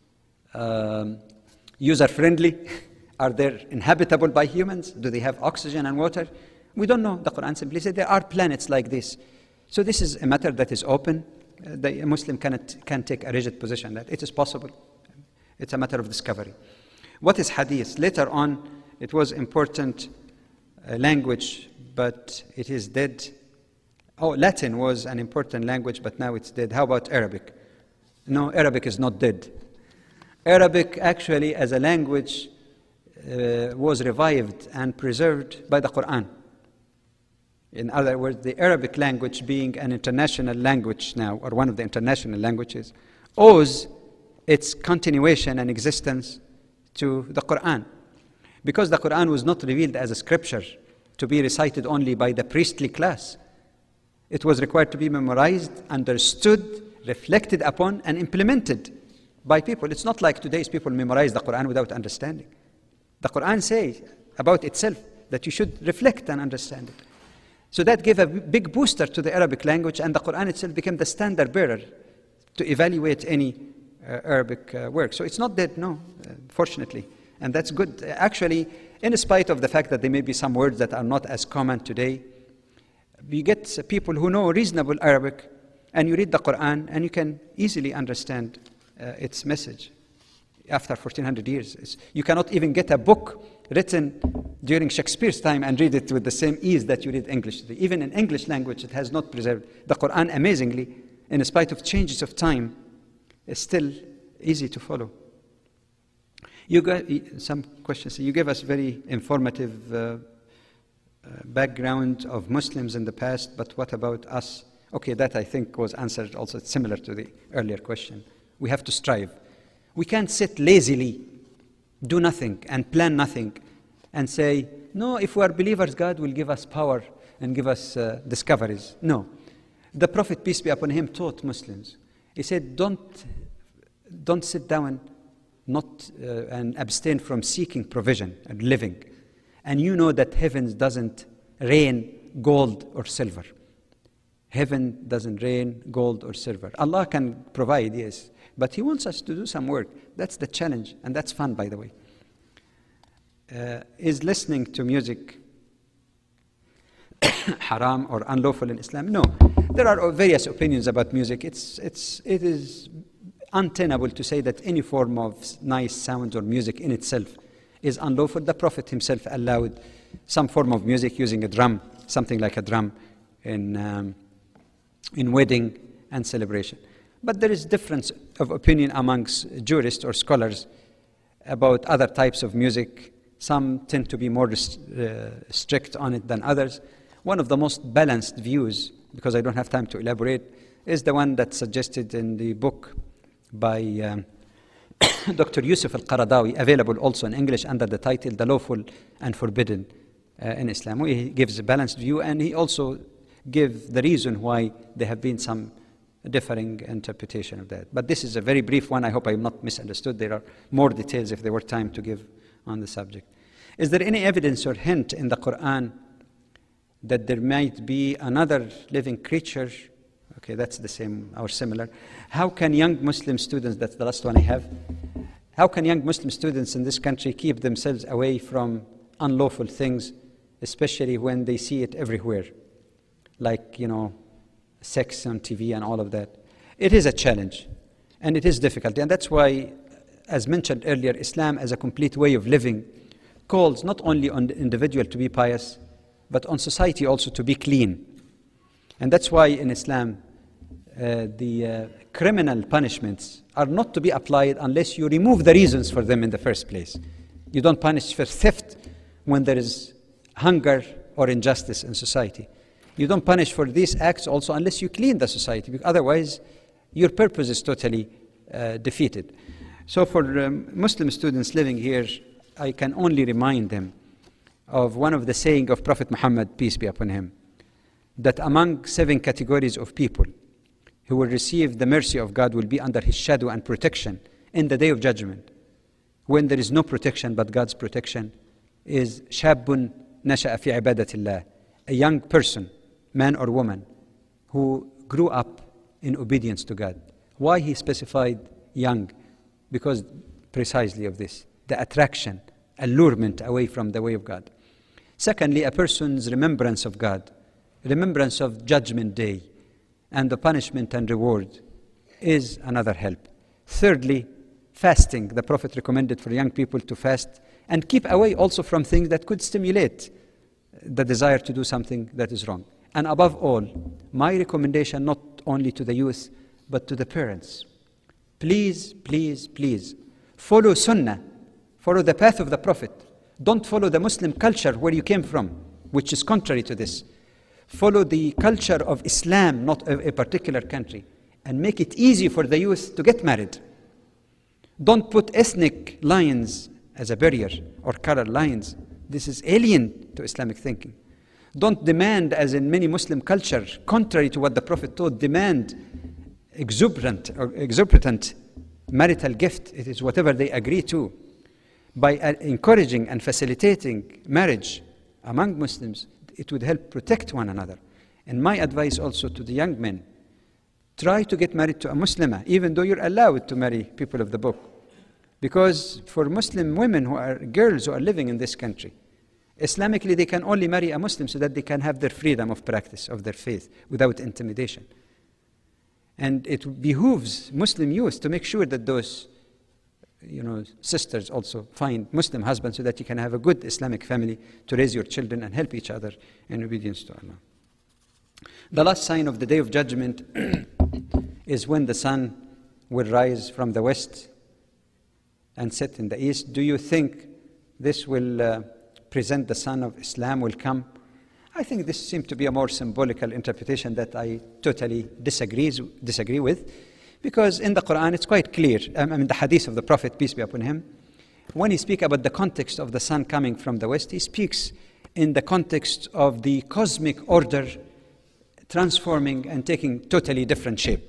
user-friendly? Are they inhabitable by humans? Do they have oxygen and water? We don't know. The Quran simply says there are planets like this. So this is a matter that is open. The Muslim can take a rigid position that it is possible. It's a matter of discovery. What is hadith? Later on, it was important language, but it is dead. Oh, Latin was an important language, but now it's dead. How about Arabic? No, Arabic is not dead. Arabic actually as a language was revived and preserved by the Quran. In other words, the Arabic language, being an international language now, or one of the international languages, owes its continuation and existence to the Quran. Because the Quran was not revealed as a scripture to be recited only by the priestly class. It was required to be memorized, understood, reflected upon, and implemented by people. It's not like today's people memorize the Quran without understanding. The Quran says about itself that you should reflect and understand it. So that gave a big booster to the Arabic language, and the Quran itself became the standard bearer to evaluate any Arabic work. So it's not dead, no, fortunately. And that's good. Actually, in spite of the fact that there may be some words that are not as common today, you get people who know reasonable Arabic, and you read the Quran, and you can easily understand its message. After 1400 years, you cannot even get a book written during Shakespeare's time and read it with the same ease that you read English today. Even in English language, it has not preserved. The Quran, amazingly, in spite of changes of time, is still easy to follow. You got some questions. You gave us very informative background of Muslims in the past, but what about us? Okay, that I think was answered also. It's similar to the earlier question. We have to strive. We can't sit lazily, do nothing, and plan nothing, and say, no, if we are believers, God will give us power and give us discoveries. No. The Prophet, peace be upon him, taught Muslims. He said, don't sit down and abstain from seeking provision and living. And you know that heaven doesn't rain gold or silver. Heaven doesn't rain gold or silver. Allah can provide, yes, but He wants us to do some work. That's the challenge, and that's fun, by the way. Is listening to music haram or unlawful in Islam? No. There are various opinions about music. It is untenable to say that any form of nice sound or music in itself is unlawful. The Prophet himself allowed some form of music using a drum, something like a drum, in wedding and celebration. But there is difference of opinion amongst jurists or scholars about other types of music. Some tend to be more strict on it than others. One of the most balanced views, because I don't have time to elaborate, is the one that's suggested in the book by Dr. Yusuf al-Qaradawi, available also in English under the title The Lawful and Forbidden in Islam. He gives a balanced view, and he also gives the reason why there have been some differing interpretation of that. But this is a very brief one. I hope I am not misunderstood. There are more details if there were time to give on the subject. Is there any evidence or hint in the Quran that there might be another living creature? Okay, that's the same or similar. How can young Muslim students, that's the last one I have, how can young Muslim students in this country keep themselves away from unlawful things, especially when they see it everywhere, like, sex on TV and all of that? It is a challenge, and it is difficult, and that's why, as mentioned earlier, Islam as a complete way of living calls not only on the individual to be pious, but on society also to be clean. And that's why in Islam, the criminal punishments are not to be applied unless you remove the reasons for them in the first place. You don't punish for theft when there is hunger or injustice in society. You don't punish for these acts also unless you clean the society, because otherwise your purpose is totally defeated. So for Muslim students living here, I can only remind them of one of the saying of Prophet Muhammad, peace be upon him, that among 7 categories of people who will receive the mercy of God will be under His shadow and protection in the day of judgment, when there is no protection but God's protection, is shabun nasha'a fi ibadatillah, a young person, man or woman, who grew up in obedience to God. Why he specified young? Because precisely of this, the attraction, allurement away from the way of God. Secondly, a person's remembrance of God, remembrance of Judgment Day, and the punishment and reward is another help. Thirdly, fasting. The Prophet recommended for young people to fast and keep away also from things that could stimulate the desire to do something that is wrong. And above all, my recommendation not only to the youth, but to the parents. Please, please, please, follow Sunnah, follow the path of the Prophet. Don't follow the Muslim culture where you came from, which is contrary to this. Follow the culture of Islam, not a particular country, and make it easy for the youth to get married. Don't put ethnic lines as a barrier or color lines. This is alien to Islamic thinking. Don't demand, as in many Muslim culture, contrary to what the Prophet taught, demand exorbitant marital gift. It is whatever they agree to. By encouraging and facilitating marriage among Muslims, it would help protect one another. And my advice also to the young men, try to get married to a Muslimah, even though you're allowed to marry people of the book. Because for Muslim women who are girls who are living in this country, Islamically they can only marry a Muslim so that they can have their freedom of practice of their faith without intimidation. And it behooves Muslim youth to make sure that those sisters also find Muslim husbands so that you can have a good Islamic family to raise your children and help each other in obedience to Allah. The last sign of the Day of Judgment is when the sun will rise from the west and set in the east. Do you think this will present the sun of Islam will come? I think this seems to be a more symbolical interpretation that I totally disagree with, because in the Quran it's quite clear. The hadith of the Prophet, peace be upon him, when he speaks about the context of the sun coming from the west, he speaks in the context of the cosmic order transforming and taking totally different shape.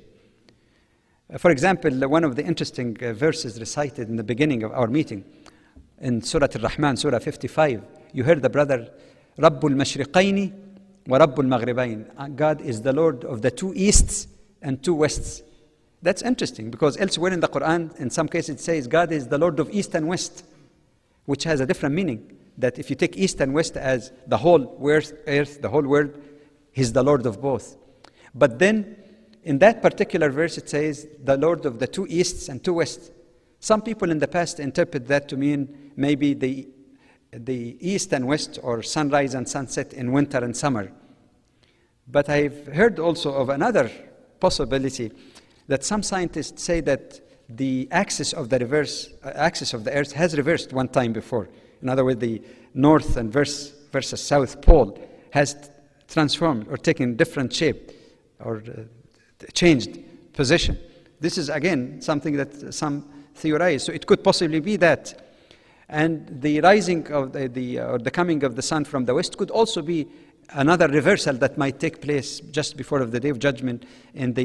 For example, one of the interesting verses recited in the beginning of our meeting, in Surah Al-Rahman, Surah 55, you heard the brother, Rabbul Mashriqaini wa Rabbul Maghribain. God is the Lord of the two easts and two wests. That's interesting, because elsewhere in the Quran, in some cases it says God is the Lord of east and west, which has a different meaning. That if you take east and west as the whole earth, the whole world, He's the Lord of both. But then, in that particular verse, it says, the Lord of the two easts and two wests. Some people in the past interpret that to mean maybe the east and west, or sunrise and sunset in winter and summer. But I've heard also of another possibility, that some scientists say that the axis of the Earth has reversed one time before. In other words, the north and versus south pole has transformed or taken different shape or changed position. This is again something that some theorize. So it could possibly be that. And the rising of or the coming of the sun from the west could also be another reversal that might take place just before of the Day of Judgment in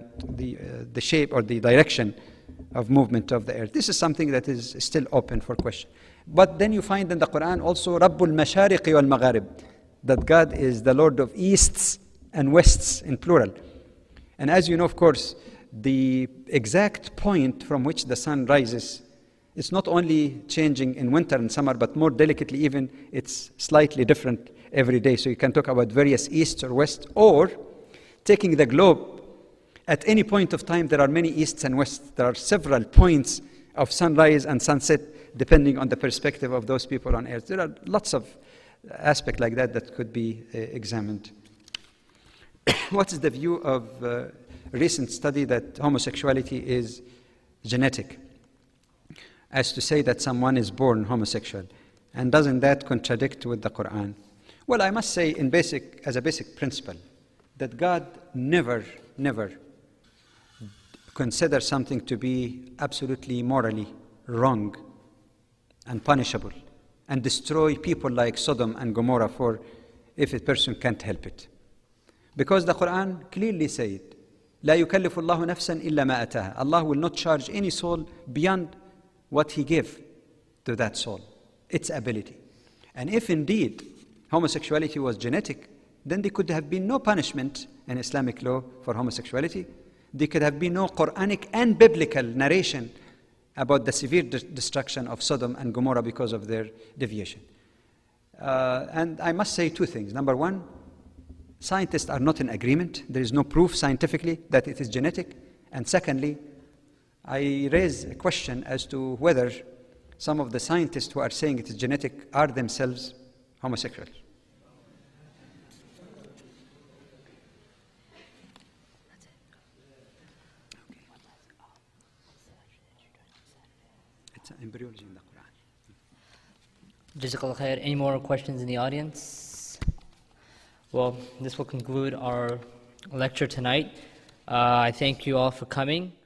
the shape or the direction of movement of the earth. This is something that is still open for question. But then you find in the Quran also Rabbul Mashariqi wal Magharib, that God is the Lord of easts and wests in plural. And as you know, of course, the exact point from which the sun rises, it's not only changing in winter and summer, but more delicately even, it's slightly different every day. So you can talk about various easts or wests, or taking the globe, at any point of time there are many easts and wests. There are several points of sunrise and sunset depending on the perspective of those people on earth. There are lots of aspects like that that could be examined. What is the view of a recent study that homosexuality is genetic, as to say that someone is born homosexual? And doesn't that contradict with the Quran? Well, I must say as a basic principle, that God never considers something to be absolutely morally wrong and punishable, and destroy people like Sodom and Gomorrah if a person can't help it. Because the Quran clearly said, لا يكلف الله نفسا إلا ما أتاها. Allah will not charge any soul beyond what He gave to that soul, its ability. And if indeed homosexuality was genetic, then there could have been no punishment in Islamic law for homosexuality. There could have been no Quranic and biblical narration about the severe destruction of Sodom and Gomorrah because of their deviation. And I must say two things. Number one, scientists are not in agreement. There is no proof scientifically that it is genetic. And secondly, I raise a question as to whether some of the scientists who are saying it is genetic are themselves homosexuals. It's embryology in the Quran. Jazakallah khair. Any more questions in the audience? Well, this will conclude our lecture tonight. I thank you all for coming.